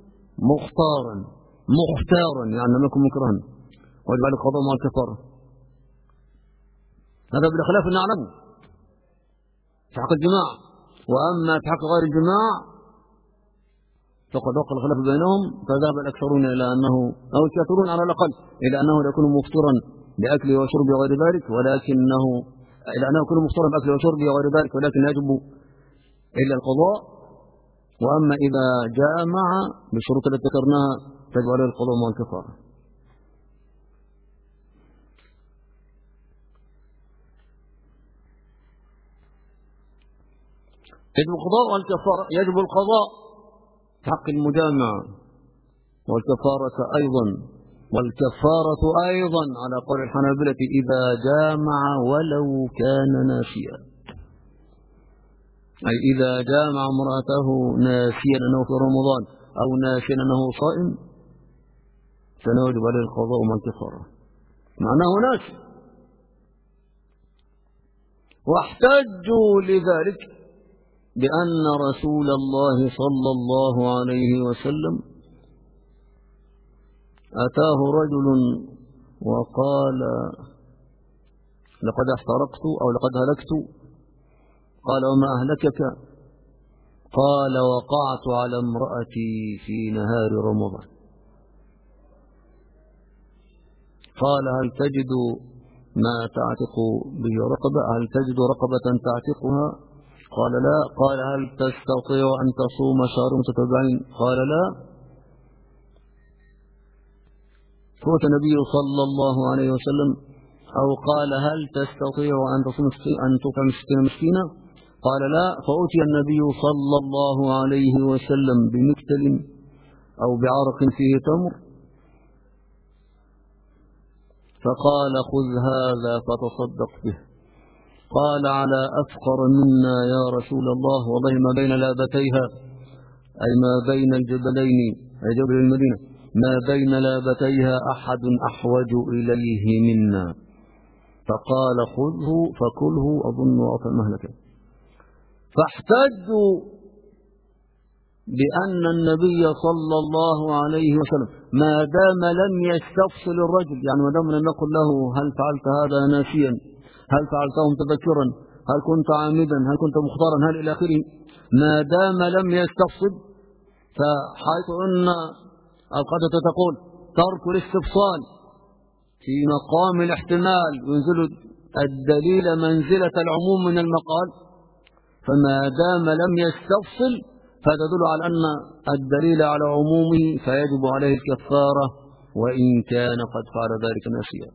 مختارا يعني لم يكن مكرها ويجب عليه القضاء مع الكفارة. هذا بالخلاف نعلمه في حق الجماع. وأما في حق غير الجماع فقد وقع الخلاف بينهم، فذهب الأكثرون إلى أنه أو الكثيرون على الأقل إلى أنه لا يكون مفطرا بأكله وشربه وغير ذلك، ولكنه إلى أنه يكون مفطرا بأكله وشربه وغير ذلك ولكن لا يجب إلا القضاء. وأما إذا جامع بالشروط التي ذكرناها تجب عليه القضاء مع الكفارة. يجب القضاء والكفارة. يجب القضاء في حق المجامع والكفارة أيضا على قول الحنابلة إذا جامع ولو كان ناسيا، أي إذا جامع امرأته ناسيا أنه في رمضان أو ناسيا أنه صائم فإنه يجب عليه القضاء مع الكفارة معناه ناسي. واحتجوا لذلك بأن رسول الله صلى الله عليه وسلم أتاه رجل وقال لقد احترقت أو لقد هلكت، قال وما أهلكك؟ قال وقعت على امرأتي في نهار رمضان. قال هل تجد ما تعتق به رقبة؟ هل تجد رقبة تعتقها؟ قال لا. قال هل تستطيع أن تصوم شهر متتابعين؟ قال لا. فوت النبي صلى الله عليه وسلم أو قال هل تستطيع أن تطعم 60 مسكينا؟ قال لا. فأتي النبي صلى الله عليه وسلم بمكتل أو بعرق فيه تمر فقال خذ هذا فتصدق به. قال على أفقر منا يا رسول الله؟ والله ما بين لابتيها أي ما بين الجبلين أي جبل المدينة ما بين لابتيها أحد أحوج إليه منا. فقال خذه فكله أظن أطعمه لك. فاحتجوا بأن النبي صلى الله عليه وسلم ما دام لم يستفصل الرجل، يعني ما دام لم نقل له هل فعلت هذا ناسيا، هل فعلته متذكرا، هل كنت عامدا، هل كنت مختارا، هل إلى آخره، ما دام لم يستفصل. فحيث أن القاعدة تقول ترك الاستفصال في مقام الاحتمال ينزل الدليل منزلة العموم من المقال، فما دام لم يستفصل فتدل على أن الدليل على عمومه فيجب عليه الكفارة وإن كان قد فعل ذلك ناسيا.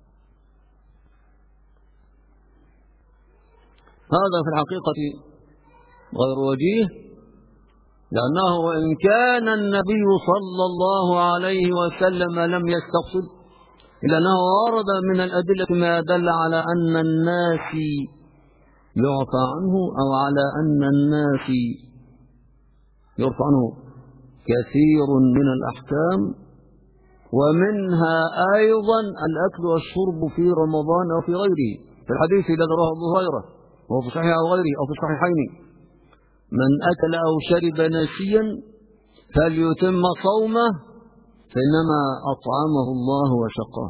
هذا في الحقيقة غير وجيه، لأنه وإن كان النبي صلى الله عليه وسلم لم يستفصل إلا أنه ورد من الأدلة ما دل على أن الناس يعفى عنه أو على أن الناس يرفع عنه كثير من الأحكام، ومنها أيضا الأكل والشرب في رمضان أو في غيره. في الحديث الذي رواه أبو هريرة وهو في صحيح أو غيره أو في الصحيحين من أكل أو شرب ناسيا فليتم صومه فإنما أطعمه الله وسقاه.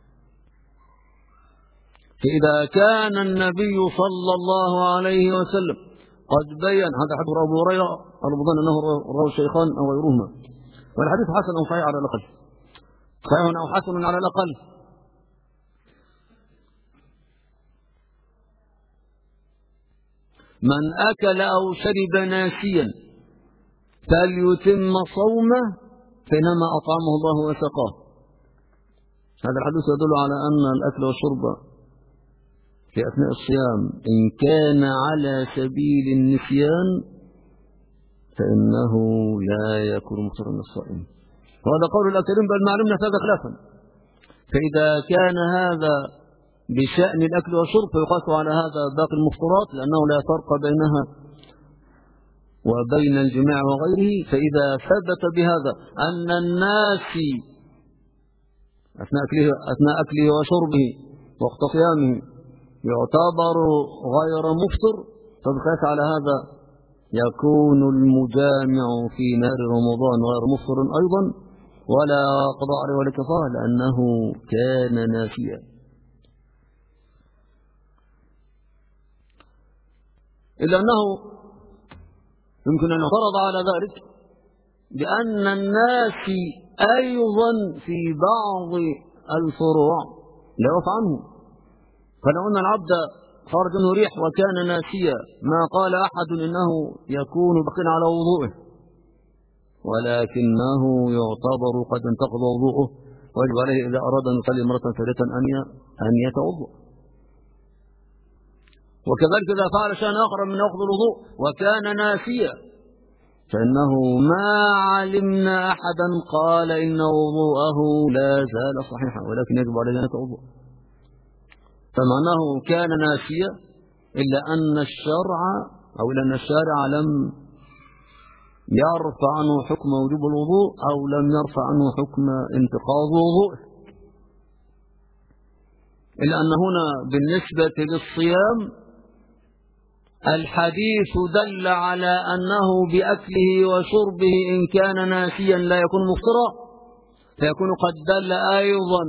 فإذا كان النبي صلى الله عليه وسلم قد بين هذا حديث أبو هريرة المظن أنه رواه الشيخان أو غيرهما، والحديث حسن أو صحيح على الأقل، صحيح أو حسن على الأقل. من أكل أو شرب ناسيا فليتم صومه فإنما أطعمه الله وسقاه. هذا الحديث يدل على أن الأكل والشرب في أثناء الصيام إن كان على سبيل النسيان فإنه لا يكون مفطرا للصائم، وهذا قول الأكثرين بل معلومنا هذا خلافا. فإذا كان هذا بشأن الأكل والشرب فيقاس على هذا باقي المفطرات لأنه لا فرق بينها وبين الجماع وغيره. فإذا ثبت بهذا أن الناس أثناء أكله وشربه وقت صيامه يعتبر غير مفطر، فبالقياس على هذا يكون المجامع في نهار رمضان غير مفطر أيضا ولا قضاء عليه ولا كفارة لأنه كان ناسيا. إلا أنه يمكن أن يعترض على ذلك بأن الناس أيضا في بعض الفروع لا يعفى عنه. فلو أن العبد خرج منه ريح وكان ناسيا ما قال أحد إنه يكون بقين على وضوءه، ولكنه يعتبر قد انتقض وضوءه ويجب عليه إذا أراد أن يصلي مرة ثالثة أن يتوضأ. وكذلك إذا فعل شيئا آخر من نقض الوضوء وكان ناسيا فإنه ما علمنا أحدا قال إن وضوءه لا زال صحيحا ولكن يجب عليه أن يتوضأ. فمعناه كان ناسيا إلا أن الشارع لم يرفع عنه حكم وجوب الوضوء أو لم يرفع عنه حكم انتقاض وضوءه. إلا أن هنا بالنسبة للصيام الحديث دل على أنه بأكله وشربه إن كان ناسيا لا يكون مفطرا، فيكون قد دل أيضا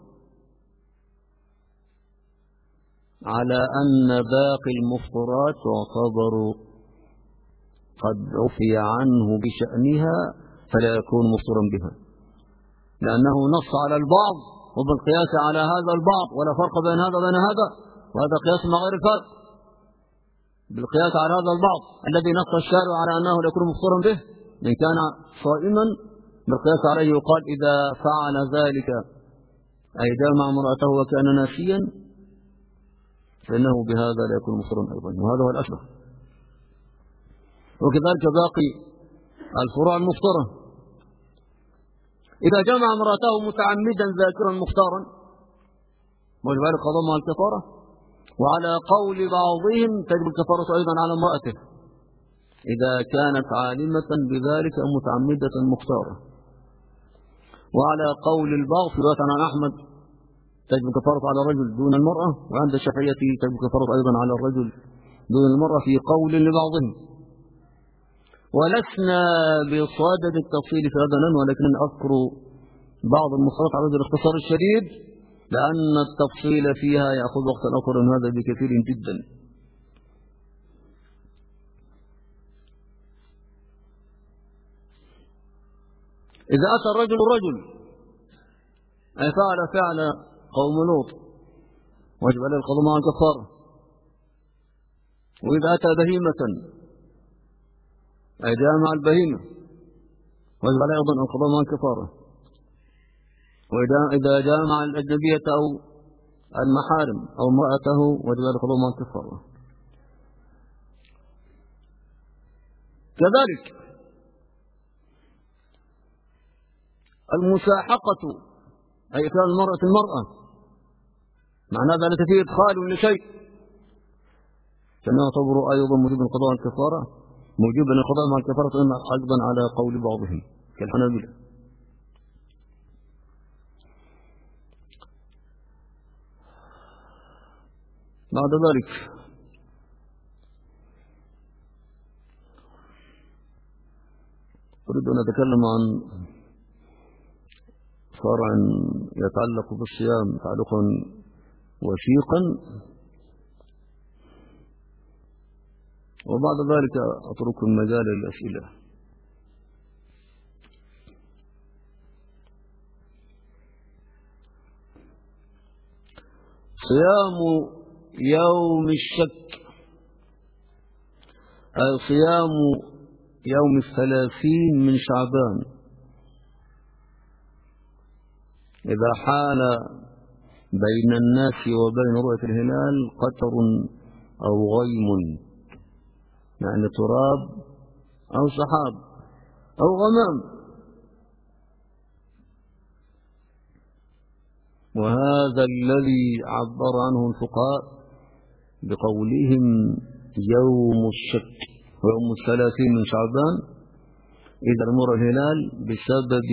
على أن باقي المفطرات تعتبر قد عفي عنه بشأنها فلا يكون مفطرا بها، لأنه نص على البعض وبالقياس على هذا البعض ولا فرق بين هذا وبين هذا، وهذا قياس مع غير الفرق. بالقياس على هذا البعض الذي نص الشارع على أنه لا يكون مفطرا به إن كان صائما، بالقياس عليه يقال إذا فعل ذلك أي جامع امرأته وكان ناسيا فإنه بهذا لا يكون مفطرا أيضا، وهذا هو الأشبه. وكذلك باقي الفروع المفطرة، إذا جمع امرأته متعمدا ذاكرا مختارا وجب عليه القضاء مع الكفارة، وعلى قول بعضهم تجب الكفارة أيضا على امرأته إذا كانت عالمة بذلك أو متعمدة مختارة، وعلى قول البعض في رواية عن أحمد تجب الكفارة على الرجل دون المرأة، وعند الشافعية تجب الكفارة أيضا على الرجل دون المرأة في قول لبعضهم. ولسنا بصدد التفصيل في هذا الآن، ولكن أذكر بعض المصطلحات على وجه الاختصار الشديد لأن التفصيل فيها يأخذ وقتا أطول من هذا بكثير جدا. إذا أتى الرجل أي فعل فعل قوم لوط وجب عليه القضاء مع الكفارة، وإذا أتى بهيمة أي جامع البهيمة وجب عليه أيضا القضاء مع الكفارة، وإذا جامع الأجنبية أو المحارم أو امرأته وجب عليه القضاء مع الكفارة. كذلك المساحقة أي إكرام المرأة معنى هذا لا فيه إدخال لشيء، فإنها تعتبر أيضا موجب القضاء مع الكفارة، موجب القضاء مع الكفارة أيضا على قول بعضهم كالحنابلة. بعد ذلك أريد أن أتكلم عن فرع يتعلق بالصيام تعلقا وثيقا، وبعد ذلك أترك المجال للأسئلة. صيام يوم الشك أي صيام يوم 30 من شعبان إذا حال بين الناس وبين رؤية الهلال قطر أو غيم، يعني تراب أو سحاب أو غمام، وهذا الذي عبر عنه الفقهاء بقولهم يوم الشك ويوم 30 من شعبان إذا مر الهلال بسبب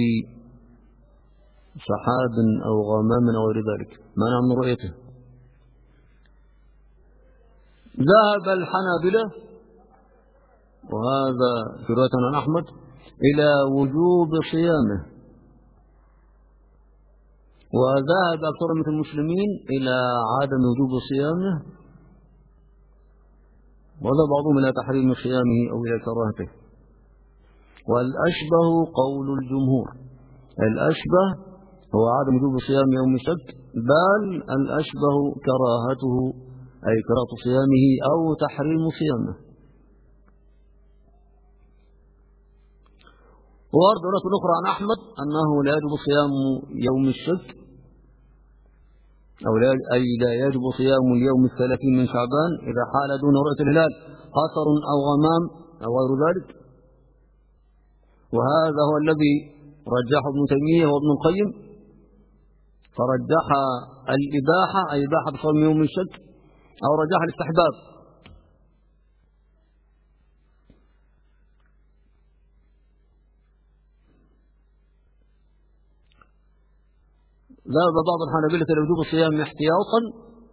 سحاب أو غمام أو غير ذلك منع من رؤيته. ذهب الحنابلة وهذا في رواية عن أحمد إلى وجوب صيامه، وذهب أكثر من المسلمين إلى عدم وجوب صيامه، وذهب بعضهم إلى تحريم صيامه أو إلى كراهته. والأشبه قول الجمهور، الأشبه هو عدم وجوب صيام يوم الشك، بل الأشبه كراهته أي كراهة صيامه أو تحريم صيامه. وورد رواية أخرى عن أحمد أنه لا يجب صيام يوم الشك أي لا يجب صيام اليوم 30 من شعبان إذا حال دون رؤية الهلال قطر أو غمام أو غير ذلك، وهذا هو الذي رجحه ابن تيمية وابن القيم، فرجح الإباحة أي إباحة صوم يوم الشك، أو رجح الاستحباب. ذهب بعض الحنابلة إلى وجوب الصيام احتياطا،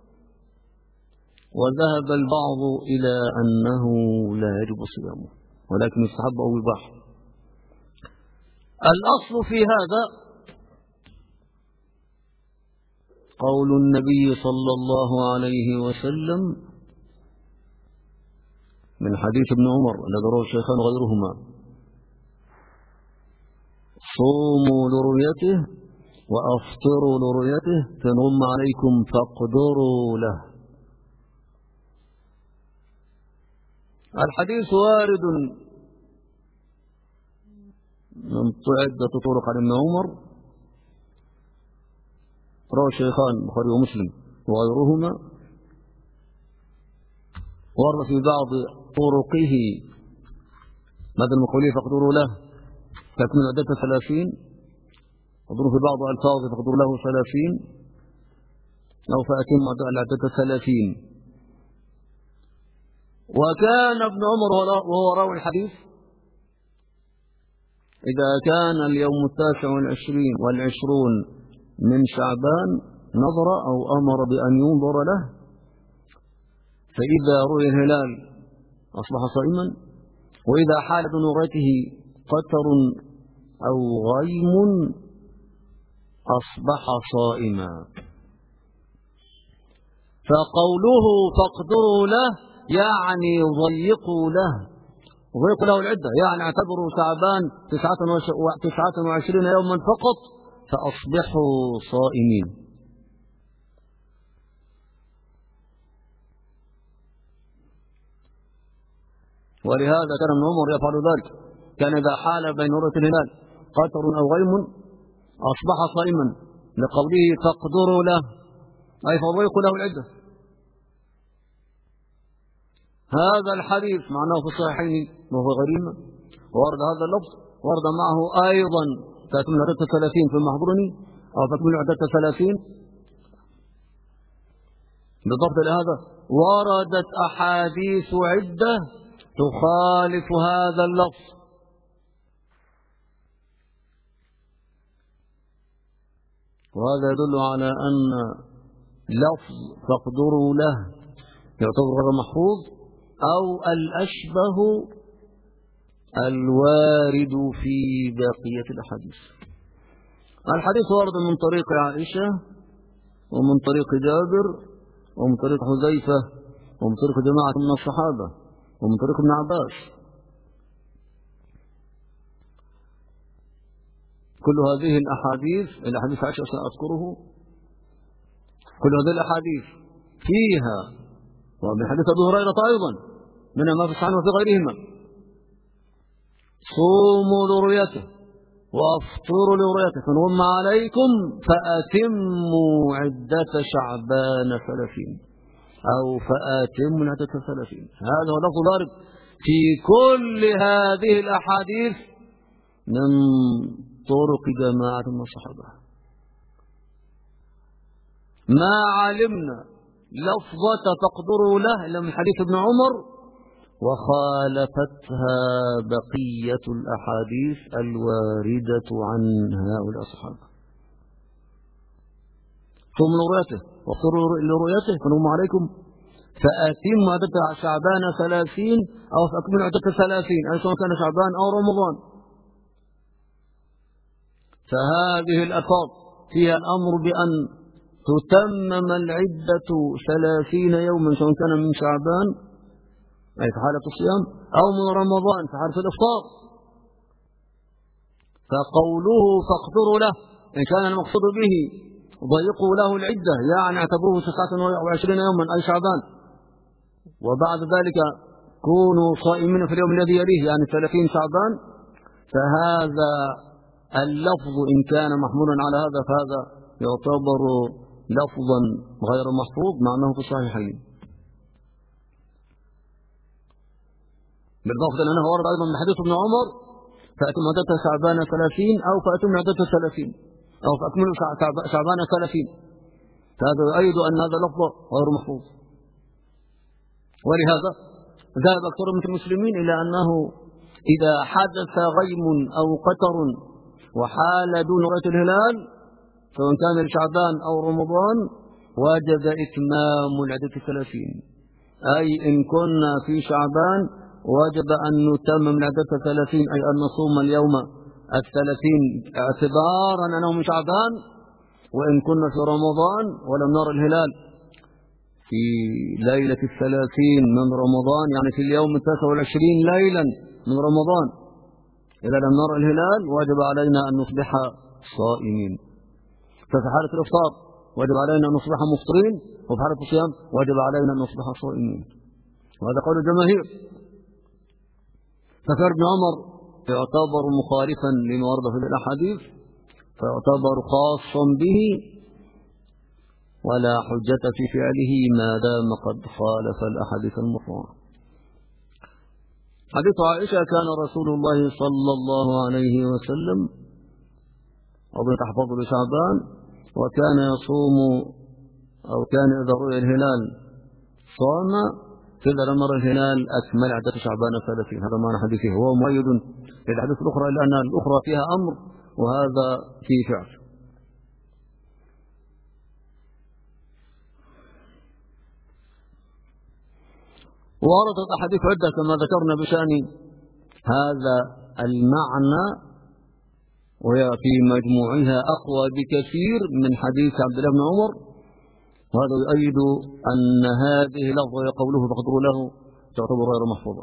وذهب البعض إلى أنه لا يجب صيامه ولكن يستحب أو يباح. الأصل في هذا قول النبي صلى الله عليه وسلم من حديث ابن عمر الذي رواه الشيخان غيرهما: صوموا لرؤيته وأفطروا لرؤيته فإن غم عليكم فاقدروا له. الحديث وارد من عدة طرق عن ابن عمر، رواه الشيخان البخاري ومسلم وغيرهما، ورد في بعض طرقه ماذا المقولين فاقدروا له تكمل عدة 30، اقدروا في بعض ألفاظ فاقدروا له 30 أو فأتم العدة 30. وكان ابن عمر وهو راوي الحديث إذا كان اليوم 29 من شعبان نظر أو أمر بأن ينظر له، فإذا رؤي الهلال أصبح صائما، وإذا حال دون رؤيته قطر أو غيم أصبح صائما. فقوله فاقدروا له يعني ضيقوا له، ضيقوا له العدة، يعني اعتبروا شعبان 29 يوما فقط فأصبحوا صائمين. ولهذا كان ابن عمر يفعل ذلك، كان إذا حال بين رؤية الهلال قطر أو غيم أصبح صائما، لقوله فاقدروا له أي فضيقوا له العدة. هذا الحديث معناه في الصحيحين وهو غريب، ورد هذا اللفظ، ورد معه أيضا تكمل عدة 30 في المحضرني أو تكمل عدة 30 بالضبط. لهذا وردت أحاديث عدة تخالف هذا اللفظ، وهذا يدل على أن لفظ فاقدروا له يعتبر غير محفوظ أو الأشبه الوارد في بقية الأحاديث. الحديث ورد من طريق عائشة ومن طريق جابر ومن طريق حذيفة ومن طريق جماعة من الصحابة ومن طريق ابن عباس. كل هذه الأحاديث عائشة سأذكره، كل هذه الأحاديث فيها، ومن حديث أبي هريرة أيضا منها ما في الصحيحين وفي غيرهما، صوموا لرؤيته وافطروا لرؤيته فإن غم عليكم فأتموا عدة شعبان 30 أو فأتموا عدة 30. هذا هو لفظ ضارب في كل هذه الأحاديث من طرق جماعة من الصحابة. ما علمنا لفظة تقدروا له إلا من حديث ابن عمر، وخالفتها بقية الأحاديث الواردة عن هؤلاء الصحابة. ثم رؤيته واغفروا لرؤيته فنهم عليكم فأتموا عدة شعبان 30 أو فأكملوا عدة 30 أي سواء كان شعبان أو رمضان. فهذه الألفاظ فيها الأمر بأن تتمم العدة 30 يوما سواء كان من شعبان أي في حالة الصيام أو من رمضان في حالة الإفطار. فقوله فاقدروا له إن كان المقصود به ضيقوا له العدة يعني اعتبروه 29 يوما أي شعبان، وبعد ذلك كونوا صائمين في اليوم الذي يليه يعني 30 شعبان، فهذا اللفظ إن كان محمولا على هذا فهذا يعتبر لفظا غير محفوظ مع أنه في الصحيحين. بالضبط لأنه ورد أيضا من حديث ابن عمر فأتم عدة شعبان 30 أو فأتم عدة 30 أو فأكملوا شعبان 30. فهذا يؤيد أن هذا لفظ غير محفوظ. ولهذا ذهب أكثر من المسلمين إلى أنه إذا حدث غيم أو قطر وحال دون رؤية الهلال سواء كان لشعبان أو رمضان وجب إتمام العدة 30، أي إن كنا في شعبان وجب أن نتمم العدة 30 أي أن نصوم اليوم 30 اعتبارا أنه من شعبان، وإن كنا في رمضان ولم نرى الهلال في ليلة 30 من رمضان يعني في اليوم 29 ليلا من رمضان إذا لم نرى الهلال وجب علينا أن نصبح صائمين. ففي حالة الإفطار وجب علينا أن نصبح مفطرين، وفي حالة الصيام وجب علينا أن نصبح صائمين، وهذا قول الجماهير. فكان ابن عمر يعتبر مخالفا لما ورد في الأحاديث فيعتبر خاصا به ولا حجة في فعله ما دام قد خالف الأحاديث المرفوعة. حديث عائشة: كان رسول الله صلى الله عليه وسلم أظن تحفظ لشعبان وكان يصوم أو كان إذا رؤي الهلال صام، فإذا لم ير الهلال أكمل عدة شعبان 30. هذا معنى حديثه، هو مؤيد للحديث الأخرى إلا أن الأخرى فيها أمر وهذا فيه فعل. وردت أحاديث عدة كما ذكرنا بشأن هذا المعنى، وهي في مجموعها أقوى بكثير من حديث عبد الله بن عمر، وهذا يؤيد أن هذه لفظة قوله فقدر له تعتبر غير محفوظة.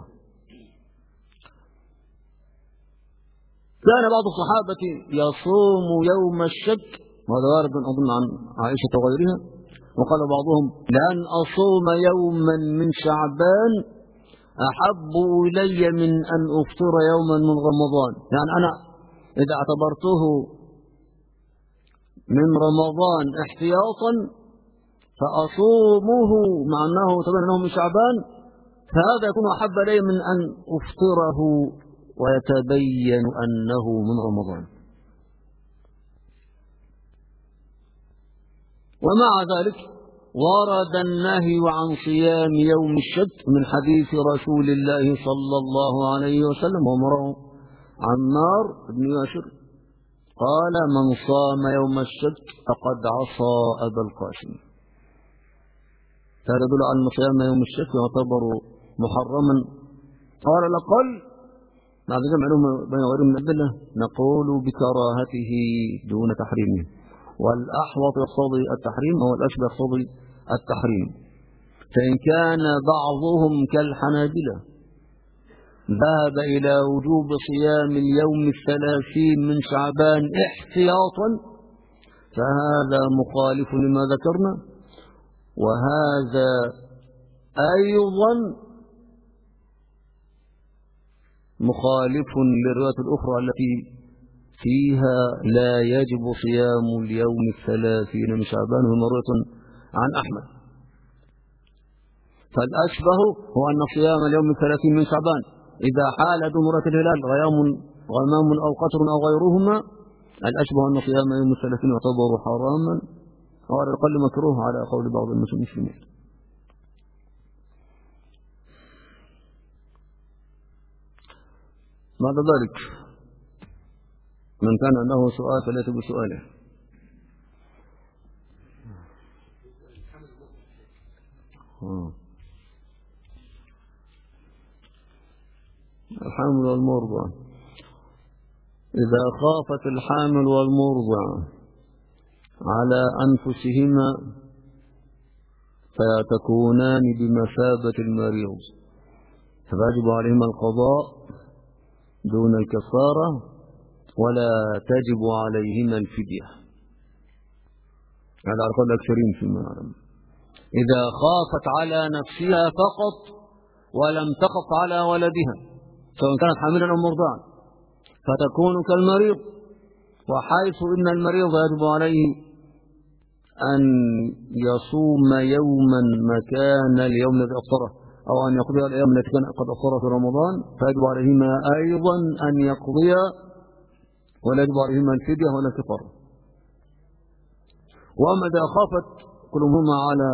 كان بعض الصحابة يصوم يوم الشك، وهذا وارد أظن عن عائشة وغيرها، وقال بعضهم: لأن أصوم يوما من شعبان أحب إلي من أن أفطر يوما من رمضان. يعني أنا إذا اعتبرته من رمضان احتياطا فأصومه مع أنه تبين أنه من شعبان، فهذا يكون أحب إلي من أن أفطره ويتبين أنه من رمضان. ومع ذلك ورد النهي عن صيام يوم الشك من حديث رسول الله صلى الله عليه وسلم، ومره عمار بن ياسر قال: من صام يوم الشك فقد عصى أبا القاسم. هذا يدل على أن صيام يوم الشك يعتبر محرما. قال الأقل بعد جمع بين غيرهم من الأدلة نقول بكراهته دون تحريمه، والأحوط يقتضي التحريم أو الأشبه يقتضي التحريم. فإن كان بعضهم كالحنابلة ذهب إلى وجوب صيام اليوم 30 من شعبان احتياطا فهذا مخالف لما ذكرنا، وهذا أيضا مخالف للرواية الأخرى التي فيها لا يجب صيام اليوم 30 من شعبان، وهي رواية عن أحمد. فالأشبه هو أن صيام اليوم 30 من شعبان إذا حال دون رؤية الهلال غمام أو قطر أو غيرهما، الأشبه أن صيام يوم 30 يعتبر حراما أو على الأقل مكروه على قول بعض المسلمين. بعد ذلك من كان له سؤال فليأتي بسؤاله. الحامل والمرضع: إذا خافت الحامل والمرضع على أنفسهما فيتكونان بمثابة المريض، فيجب عليهما القضاء دون الكفارة ولا تجب عليهما الفدية. هذا على قول الأكثرين فيما نعلم. إذا خافت على نفسها فقط ولم تخف على ولدها سواء كانت حاملا أو مرضعا فتكون كالمريض، وحيث إن المريض يجب عليه أن يصوم يوما مكان اليوم الذي أفطره أو أن يقضي الأيام التي كان قد أفطرها في رمضان، فيجب عليهما أيضا أن يقضيا ولا يجب عليهما الفدية ولا الكفارة. وأما إذا خافت كلهما على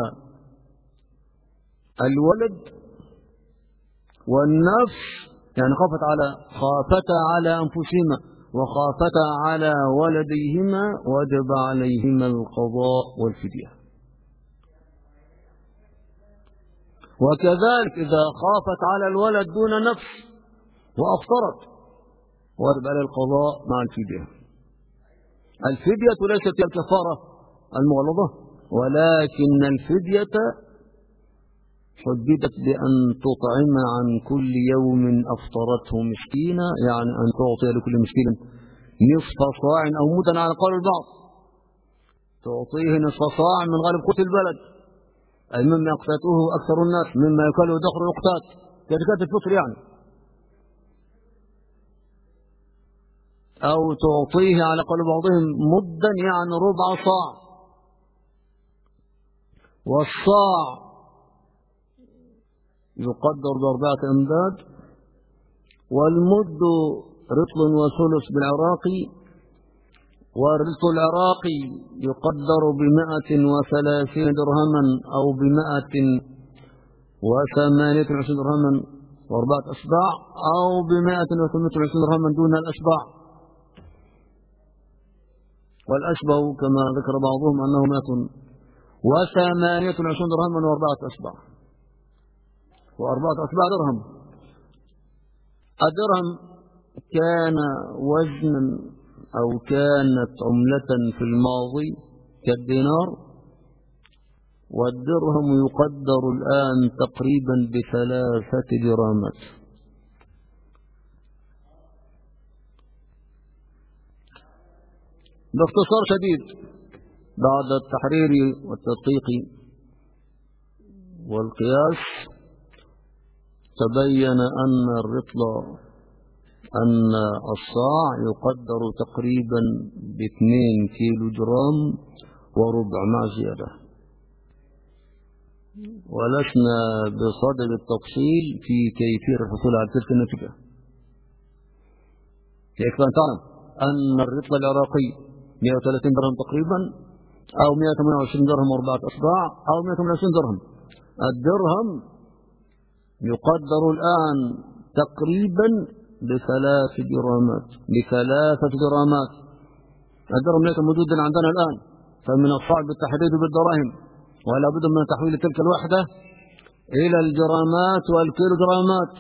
الولد والنفس، يعني خافتا على أنفسهما وخافتا على ولديهما، وجب عليهما القضاء والفدية. وكذلك إذا خافت على الولد دون نفس وأفطرت وجب عليها القضاء مع الفدية. الفدية ليست هي الكفارة المغلظة، ولكن الفدية حددت بأن تطعم عن كل يوم أفطرته مسكينا، يعني أن تعطي لكل مسكين نصف صاع أو مدا على قول البعض، تعطيه نصف صاع من غالب قوت البلد، أي مما يقتاته أكثر الناس، مما يكله دخر يقتات كذلك الفطر يعني، أو تعطيه على قول بعضهم مدا يعني ربع صاع، والصاع يقدر ب4 أمداد، والمد رطل وثلث بالعراقي، والرطل العراقي يقدر ب130 درهما أو ب128 درهما و4 أسباع، أو ب128 درهما دون الأسباع. والأشبه كما ذكر بعضهم أنه 128 درهما و4 أسباع، و4 أسباع درهم. الدرهم كان وزنا أو كانت عملة في الماضي كالدينار، والدرهم يقدر الآن تقريبا ب3 جرامات. باختصار شديد، بعد التحرير والتدقيق والقياس تبين أن الصاع يقدر تقريبا ب2 كيلو جرام وربع مع زيادة، ولسنا بصدد التفصيل في كيفية الحصول على تلك النتيجة. يكفي أن تعلم أن الرطل العراقي 130 درهم تقريبا، أو 128 درهم و4 أسباع، أو 128 درهم. الدرهم يقدر الآن تقريبا ب3 جرامات، ب3 جرامات. الدرهم ليس موجودا عندنا الآن، فمن الصعب التحديد بالدراهم، ولا بد من تحويل تلك الوحدة إلى الجرامات والكيلو جرامات.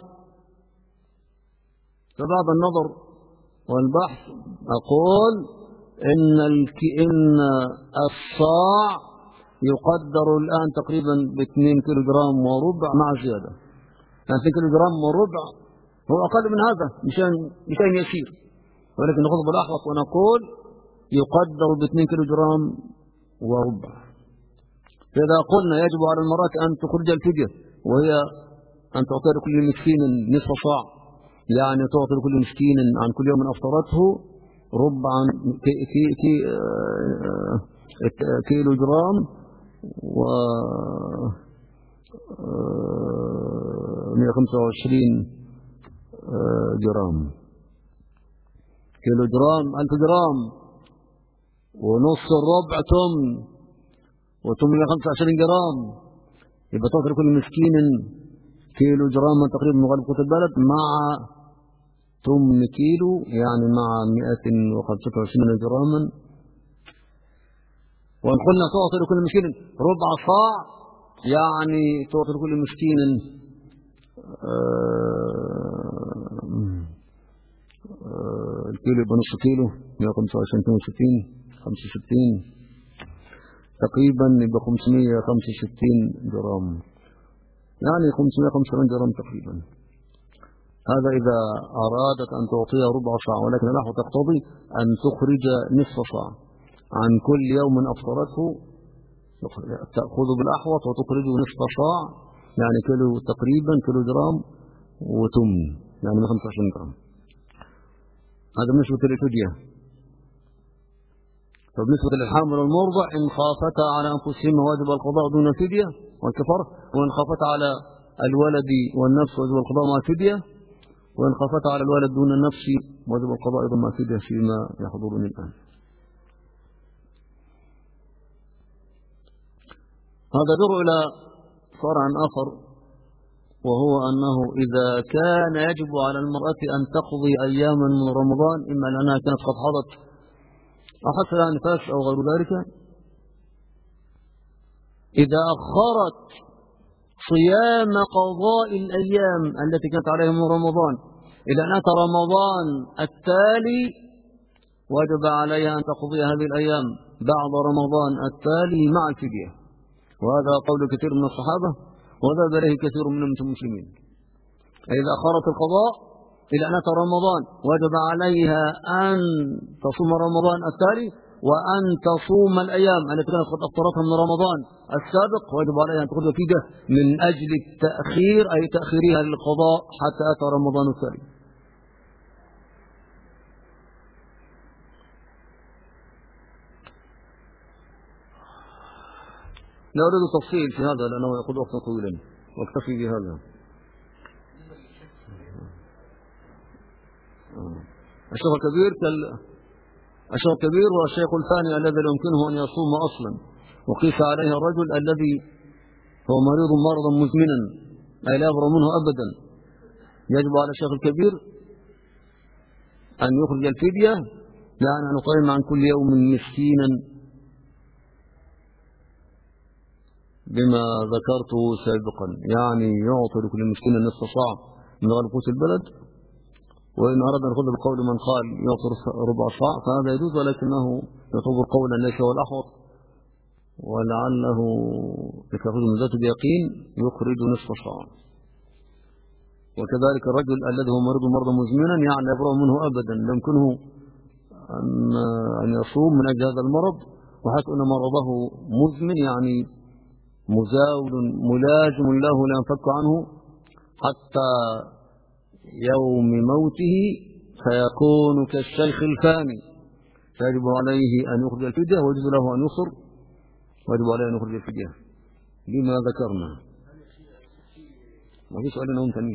فبعد النظر والبحث أقول إن الصاع يقدر الآن تقريبا ب2 كيلو جرام وربع مع زيادة. يعني 2 كيلو جرام وربع هو أقل من هذا بشيء يسير، ولكن نخوض بالأحوط ونقول يقدر ب2 كيلو جرام وربع. فإذا قلنا يجب على المرأة أن تخرج الفدية، وهي أن تعطي لكل مسكين نصف صاع، يعني تعطي لكل مسكين عن كل يوم أفطرته ربعا كيلو جرام و 125 جرام، كيلو جرام 1000 جرام، ونص الربع تمن، وتمن 25 جرام، يبقى تعطي لكل مسكين كيلو جرام تقريبا من غالب قوت البلد، مع تمن كيلو يعني مع 125 جراما. وإن قلنا تعطي لكل مسكين ربع صاع، يعني تعطي لكل مسكين الكيلو يبقى نص كيلو، 125 62 65 تقريبا، يبقى 565 جرام، يعني 575 جرام تقريبا. هذا إذا أرادت أن تعطيها ربع صاع، ولكن الأحوط تقتضي أن تخرج نصف صاع عن كل يوم أفطرته، تأخذ بالأحوط وتخرج نصف صاع، يعني كيلو تقريبا كيلو جرام وتمن، يعني 125 جرام. هذا بالنسبة للفدية. فبالنسبة للحامل والمرضع إن خافتا على أنفسهما واجب القضاء دون الفدية والكفارة، وإن خافتا على الولد والنفس واجب القضاء مع الفدية، وإن خافتا على الولد دون النفس واجب القضاء أيضا مع الفدية فيما يحضرني الآن. هذا يدور إلى فرع آخر، وهو أنه إذا كان يجب على المرأة أن تقضي أياما من رمضان، إما لأنها كانت قد حضت أو حصل لها نفاس أو غير ذلك، إذا أخرت صيام قضاء الأيام التي كانت عليها من رمضان إلى أن أتى رمضان التالي، وجب عليها أن تقضي هذه الأيام بعد رمضان التالي مع الفدية. وهذا قول كثير من الصحابة، وذهب إليه كثير من المسلمين. إذا أخرت القضاء إلى أن أتى رمضان وجب عليها أن تصوم رمضان التالي، وأن تصوم الأيام التي كانت قد أفطرتها من رمضان السابق، وجب عليها أن تخرج فدية من أجل التأخير، أي تأخيرها للقضاء حتى أتى رمضان التالي. لا أريد تفصيل في هذا لأنه يأخذ وقتا طويلا، واكتفي بهذا. الشيخ الكبير هو الشيخ الثاني الذي لا يمكنه أن يصوم أصلا، وقيس عليه الرجل الذي هو مريض مرضا مزمنا أي لا يبرأ منه أبدا. يجب على الشيخ الكبير أن يخرج الفدية، يعني أن يطعم عن كل يوم مسكينا بما ذكرته سابقا، يعني يعطي لكل مسكين نصف صاع من غير قوت البلد، وإن أراد أن يأخذ بقول من قال يعطي ربع صاع فهذا يجوز، ولكنه يعتبر قولا ليس هو الأحوط، ولعله يأخذ من ذات اليقين يخرج نصف صاع. وكذلك الرجل الذي هو مريض مرضا مزمنا يعني لا يبرأ منه أبدا، لا يمكنه أن يصوم من أجل هذا المرض، وحيث أن مرضه مزمن يعني مزاول ملازم له لا ينفك عنه حتى يوم موته، فيكون كالشيخ الفاني، فيجب عليه أن يخرج الفدية، ويجوز له أن يصر، ويجب عليه أن يخرج الفدية بما ذكرنا. ما في سؤال نوم ثاني.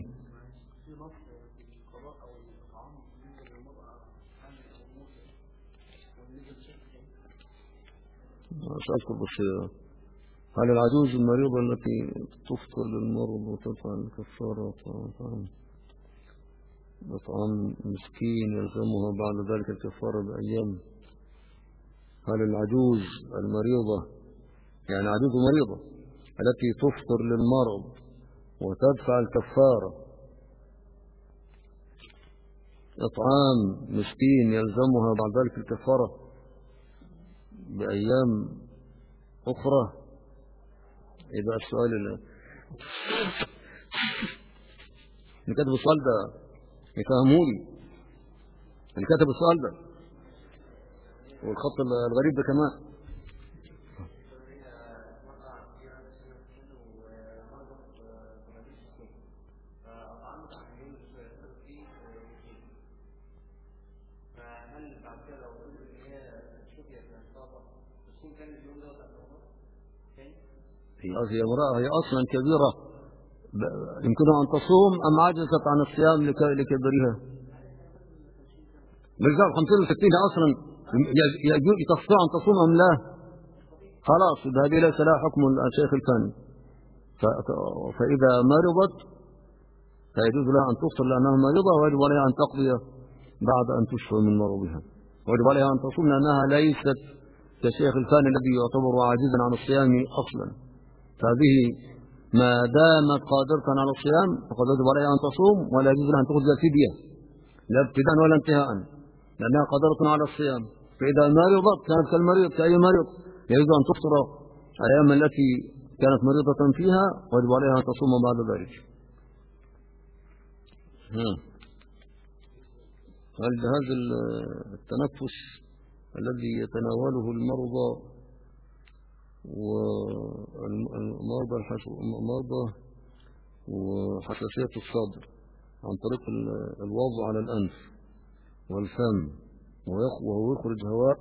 أذكر بس، هل العجوز المريضة التي تفطر للمرض وتدفع الكفارة وطعام مسكين يلزمها بعد ذلك الكفارة بأيام؟ هل العجوز المريضة يعني عجوز مريضة التي تفطر للمرض وتدفع الكفارة إطعام مسكين يلزمها بعد ذلك الكفارة بأيام أخرى؟ يبقى السؤال اللي كتب السؤال ده يفهموني، اللي كتب السؤال ده والخط الغريب ده كمان. هي امرأة هي أصلا كبيرة يمكنها أن تصوم أم عجزت عن الصيام لكبرها؟ بالضبط 65 أصلا يجوز تستطيع أن تصوم أم لا؟ خلاص هذه ليس لها حكم الشيخ الثاني. فإذا مرضت فيجوز لها أن تفطر لأنها مريضة، ويجب عليها أن تقضي بعد أن تشفى من مرضها، ويجب عليها أن تصوم لأنها ليست كالشيخ الثاني الذي يعتبر عاجزا عن الصيام أصلا. فهذه ما دامت قادرة على الصيام فقد يجب عليها أن تصوم، ولا يجوز لها أن تخرج الفدية لا ابتداء ولا انتهاء، لأنها قادرة على الصيام. فإذا مرضت كانت كالمريض كأي مريض، يجب أن تفطر الأيام التي كانت مريضة فيها، ويجب عليها أن تصوم بعد ذلك. هل جهاز التنفس الذي يتناوله المرضى والمرضى وحساسية الصدر عن طريق الوضع على الأنف والفم وهو يخرج هواء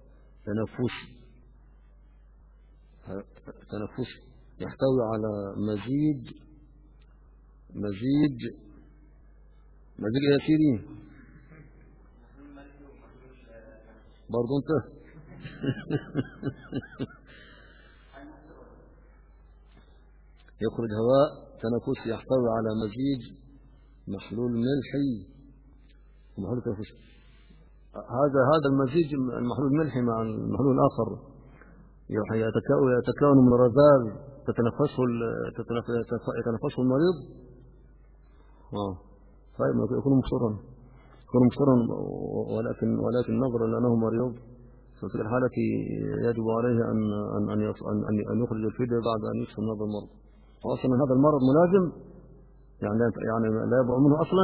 تنفسي يحتوي على مزيج يا سيدي برضو انت يخرج هواء تنفسي يحتوي على مزيج محلول ملحي ومحلول تنفسي. هذا المزيج المحلول الملحي مع المحلول الآخر يتكون من رذاذ يتنفسه المريض. طيب يكون مفطرا ولكن نظرا لأنه مريض في تلك الحالة يجب عليه أن يخرج الفدية بعد أن يشفى من هذا المرض. وأصلا هذا المرض ملازم يعني لا يبرأ منه أصلا.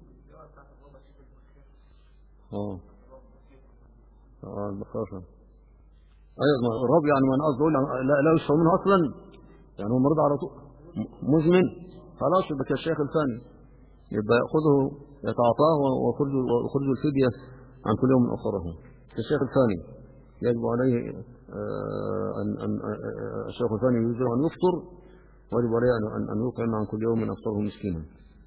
بخاصة أيضا الرب يعني من قصده لا يشفى منه أصلا، يعني هو مرض على طول مزمن، خلاص يبقى كالشيخ الثاني، يبقى يأخذه يتعاطاه ويخرج الفدية عن كل يوم من أخره كالشيخ الثاني. يجب عليه أن الشيخ الثاني يجب أن يفطر، ويجب عليه أن يطعم عن كل يوم من أفطاره مسكينا.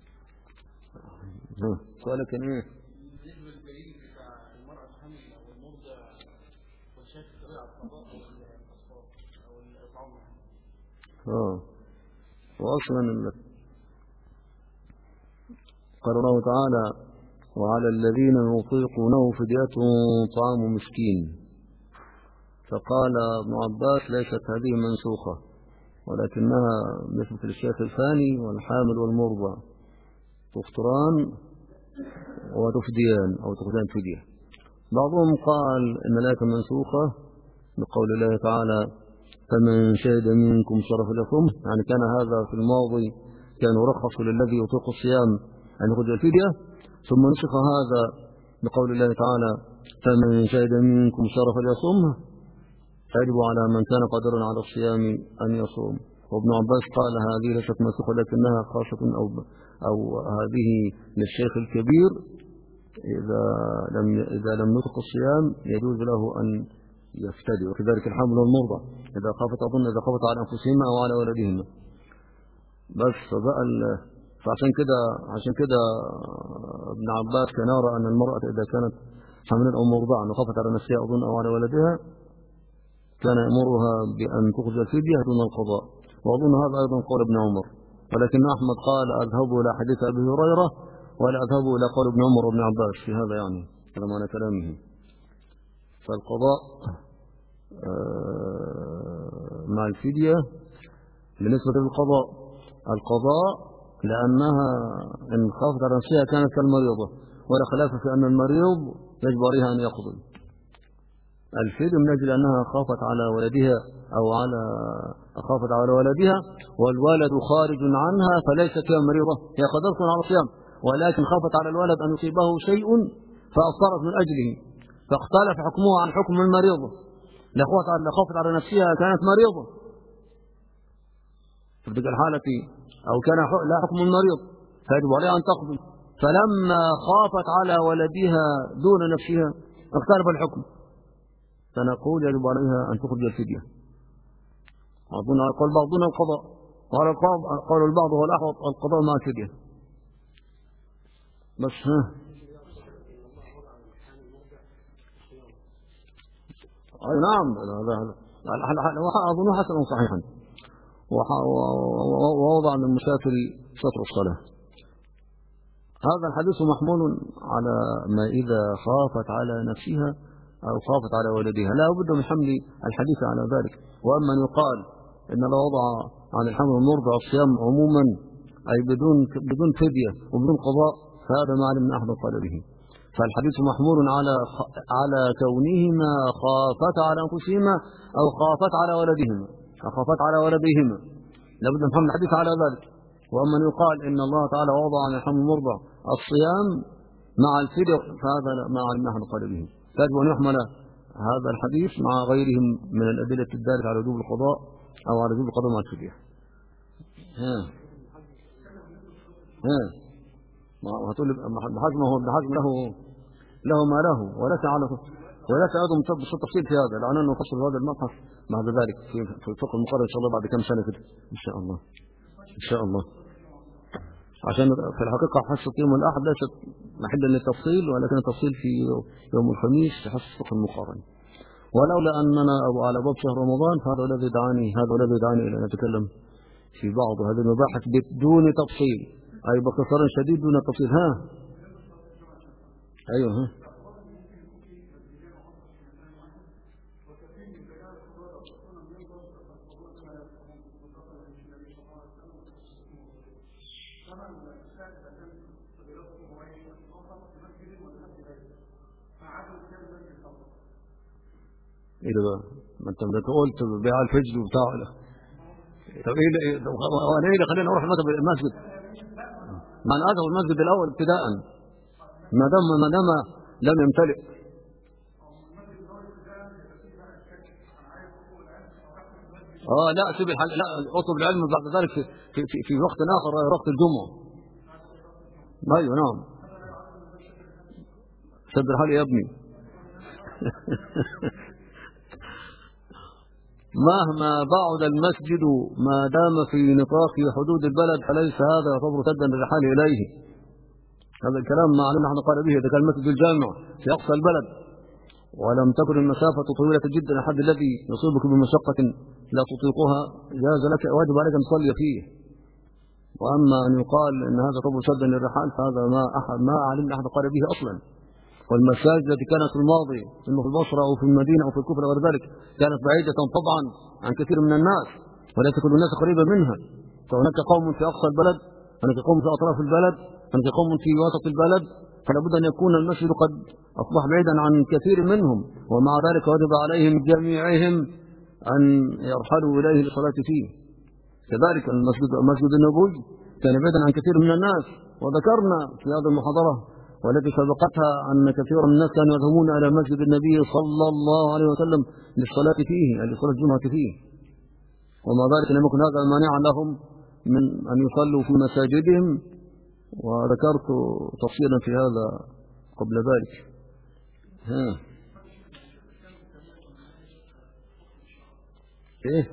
سؤالك كان إيه؟ بالنسبة للدليل بتاع المرأة الحامل أو المرضع والشاك على القضاء أو الإطعام. وأصلا قال الله تعالى: وعلى الذين يطيقونه فدية طعام مسكين. فقال ابن عباس: ليست هذه منسوخة، ولكنها مثل الشيخ الثاني والحامل والمرضع تفطران وتفديان أو تفديان فدية. بعضهم قال إن الآية منسوخة بقول الله تعالى: فمن شهد منكم شرف لكم، يعني كان هذا في الماضي كان يرخص للذي يطيق الصيام أن يخرج الفدية، ثم نسخ هذا بقول الله تعالى: فمن شهد منكم شرف ليصومه، فيجب على من كان قادرا على الصيام أن يصوم. وابن عباس قال: هذه ليست منسوخة لكنها خاصة أو هذه للشيخ الكبير إذا لم يطق الصيام يجوز له أن يفتدي، وكذلك الحامل والمرضع إذا خافت على أنفسهما أو على ولدهما. بس عشان كده ابن عباس كان يرى أن المرأة إذا كانت حاملا أو مرضعا وخافت على نفسها أو على ولدها كان يأمرها بأن تخرج الفدية دون القضاء. وأظن هذا أيضا قول ابن عمر، ولكن أحمد قال: أذهب إلى حديث أبي هريرة ولا أذهب إلى قول ابن عمر وابن عباس في هذا، يعني هذا معنى كلامه. فالقضاء مع الفدية. بالنسبة للقضاء، القضاء لأنها إن خافت على نفسها كانت كالمريضة، ولا خلاف في أن المريض يجب عليها أن يقضي. الفدية من أجل أنها خافت على ولدها خافت على ولدها والولد خارج عنها فليست هي مريضة، هي قدرت على الصيام، ولكن خافت على الولد أن يصيبه شيء فأفطرت من أجله، فاختلف حكمها عن حكم المريضة. خافت على نفسها كانت مريضة في تلك الحالة، أو كان لا حكم المريض فيجب عليها أن تقضي. فلما خافت على ولدها دون نفسها اختلف الحكم، فنقول يجب عليها أن تخرج الفدية. قال بعضنا القضاء، قال البعض هو الأحوط القضاء مع الفدية. بس نعم، أظن حسنا صحيحا. ووضع للمسافر شطر الصلاة. هذا الحديث محمول على ما إذا خافت على نفسها أو خافت على ولدها، لا بد من حمل الحديث على ذلك. وأما يقال إن لا وضع عن الحمل والمرضع الصيام عموما أي بدون فدية وبدون قضاء، فهذا ما علم أحد قال به. فالحديث محمول على كونهما خافت على أنفسهما أو خافت على ولدهما أو خافت على ولديهما، لا بد من حمل الحديث على ذلك. وأما يقال إن الله تعالى وضع عن الحمل والمرضع الصيام مع الفدية، فهذا ما علم أحد قال به. فيجب أن يحمل هذا الحديث مع غيرهم من الأدلة الدالة على وجوب القضاء أو على وجوب القضاء مع الفدية. هتقول ابن حزم له ما له، وليس أيضا مطبق التفصيل في هذا، لأنه نفصل هذا المبحث مع ذلك في الفقه المقرر إن شاء الله بعد كم سنة كده إن شاء الله. عشان في الحقيقة حصة يوم الأحد ليست محلا للتفصيل، ولكن التفصيل في يوم الخميس في حصة الفقه المقرر. ولولا أننا على باب شهر رمضان فهذا الذي دعاني إلى أن أتكلم في بعض هذه المباحث بدون تفصيل، أي باختصار شديد دون تفصيل. أيوه ايه ده بقى؟ ما انت قلت بيع الفجر وبتاع. طب ايه وانا ايه اللي خليني اروح المسجد؟ ما انا اذهب المسجد الاول ابتداء ما دام لم يمتلئ. لا سيب لا اطلب العلم بعد ذلك في وقت اخر، وقت الجمعه. ايوه نعم، سد الحال يا ابني. مهما بعد المسجد ما دام في نطاق حدود البلد فليس هذا يعتبر سدا للرحال إليه. هذا الكلام ما علمنا نحن قال به إذا كان المسجد الجامع في أقصى البلد ولم تكن المسافة طويلة جدا لحد الذي يصيبك بمشقة لا تطيقها جاز لك واجب عليك أن تصلي فيه. وأما أن يقال أن هذا يعتبر سدا للرحال فهذا ما علمنا نحن قال به أصلا. والمساجد التي كانت في الماضي إما في البصرة أو في المدينة أو في الكوفة وغير ذلك كانت بعيدة طبعا عن كثير من الناس وليس كل الناس قريبة منها. فهناك قوم في أقصى البلد، هناك قوم في أطراف البلد، هناك قوم في وسط البلد، فلا بد أن يكون المسجد قد أصبح بعيدا عن كثير منهم، ومع ذلك وجب عليهم جميعهم أن يرحلوا إليه للصلاة فيه. كذلك المسجد النبوي كان بعيدا عن كثير من الناس، وذكرنا في هذه المحاضرة والتي سبقتها أن كثير من الناس كانوا يذهبون إلى مسجد النبي صلى الله عليه وسلم للصلاة فيه، أي لصلاة الجمعة فيه، ومع ذلك لم يكن هذا مانعا لهم من أن يصلوا في مساجدهم، وذكرت تفصيلا في هذا قبل ذلك. إيه؟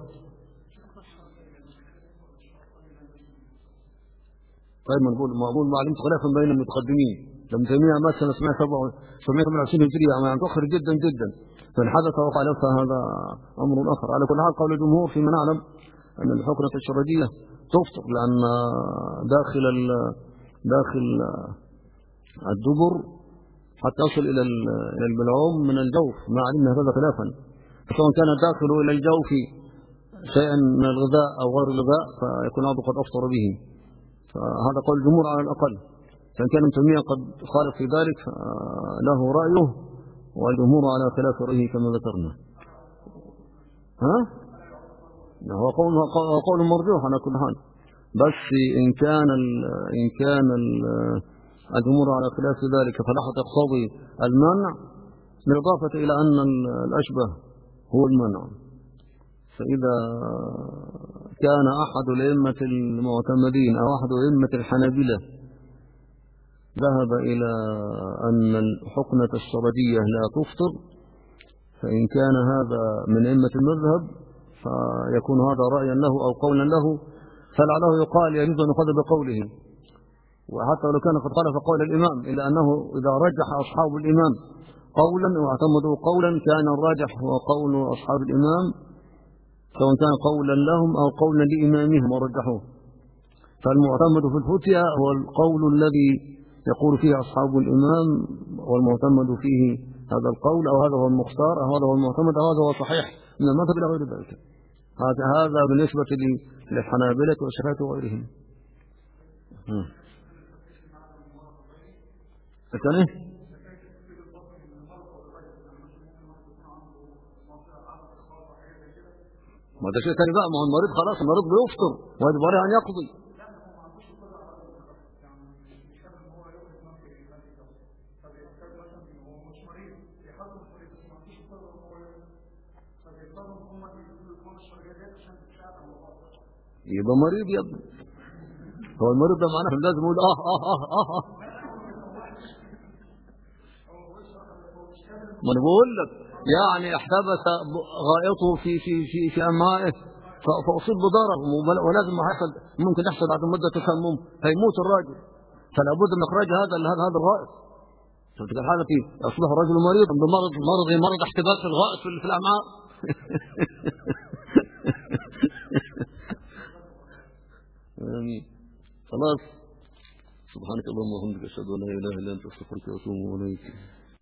طيب ما نقول معلومة خلافا بين المتقدمين. لم تيمية مات سنة 728 هجرية يعني متأخر جدا جدا، فإن حدث وقع له فهذا أمر آخر. على كل حال قول الجمهور فيما نعلم أن الحقنة الشرجية تفطر، لأن داخل الدبر حتى يصل إلى البلعوم من الجوف، ما علمنا هذا خلافا، سواء كان الداخل إلى الجوف شيئا من الغذاء أو غير الغذاء فيكون هذا قد أفطر به. فهذا قول الجمهور على الأقل، فإن كان ابن تيمية قد خالف في ذلك له رأيه والجمهور على خلاف رأيه كما ذكرنا. هو قول مرجوح على كل حال، بس إن كان الجمهور على خلاف ذلك فلا تقتضي المنع، بالإضافة إلى أن الأشبه هو المنع. فإذا كان أحد الأئمة المعتمدين أو أحد أئمة الحنابلة ذهب إلى أن الحقنة الشرجية لا تفطر، فإن كان هذا من أئمة المذهب فيكون هذا رأيا له أو قولا له، فلعله يقال يجوز أن يقال بقوله، وحتى لو كان قد خالف قول الإمام، إلا أنه إذا رجح أصحاب الإمام قولا واعتمدوا قولا كان الراجح هو قول أصحاب الإمام، سواء كان قولا لهم أو قولا لإمامهم ورجحوه. فالمعتمد في الفتيا هو القول الذي يقول فيه أصحاب الإمام، والمعتمد فيه هذا القول، أو هذا هو المختار، أو هذا هو المعتمد، أو هذا هو صحيح من المذهب إلى غير ذلك. هذا بالنسبة للحنابلة والشافعية وغيرهم. لكن إيه؟ ما ده شيء ثاني بقى، ما هو المريض خلاص، المريض بيفطر واجب عليه أن يقضي. يبقى مريض يا ابني، هو المريض ده معناه لازم يقول ما انا بقول لك يعني احتبس غائطه في امعائه فاصيب بضرر، ولازم يحصل، ممكن يحصل بعد مده تسمم هيموت الراجل، فلا بد من اخراج هذا الغائط. في الحاله يصبح الرجل مريضا بمرض احتباس الغائط في الامعاء. آمين. خلاص، سبحانك اللهم وبحمدك أشهد أن لا إله إلا أنت أستغفرك وأتوب إليك.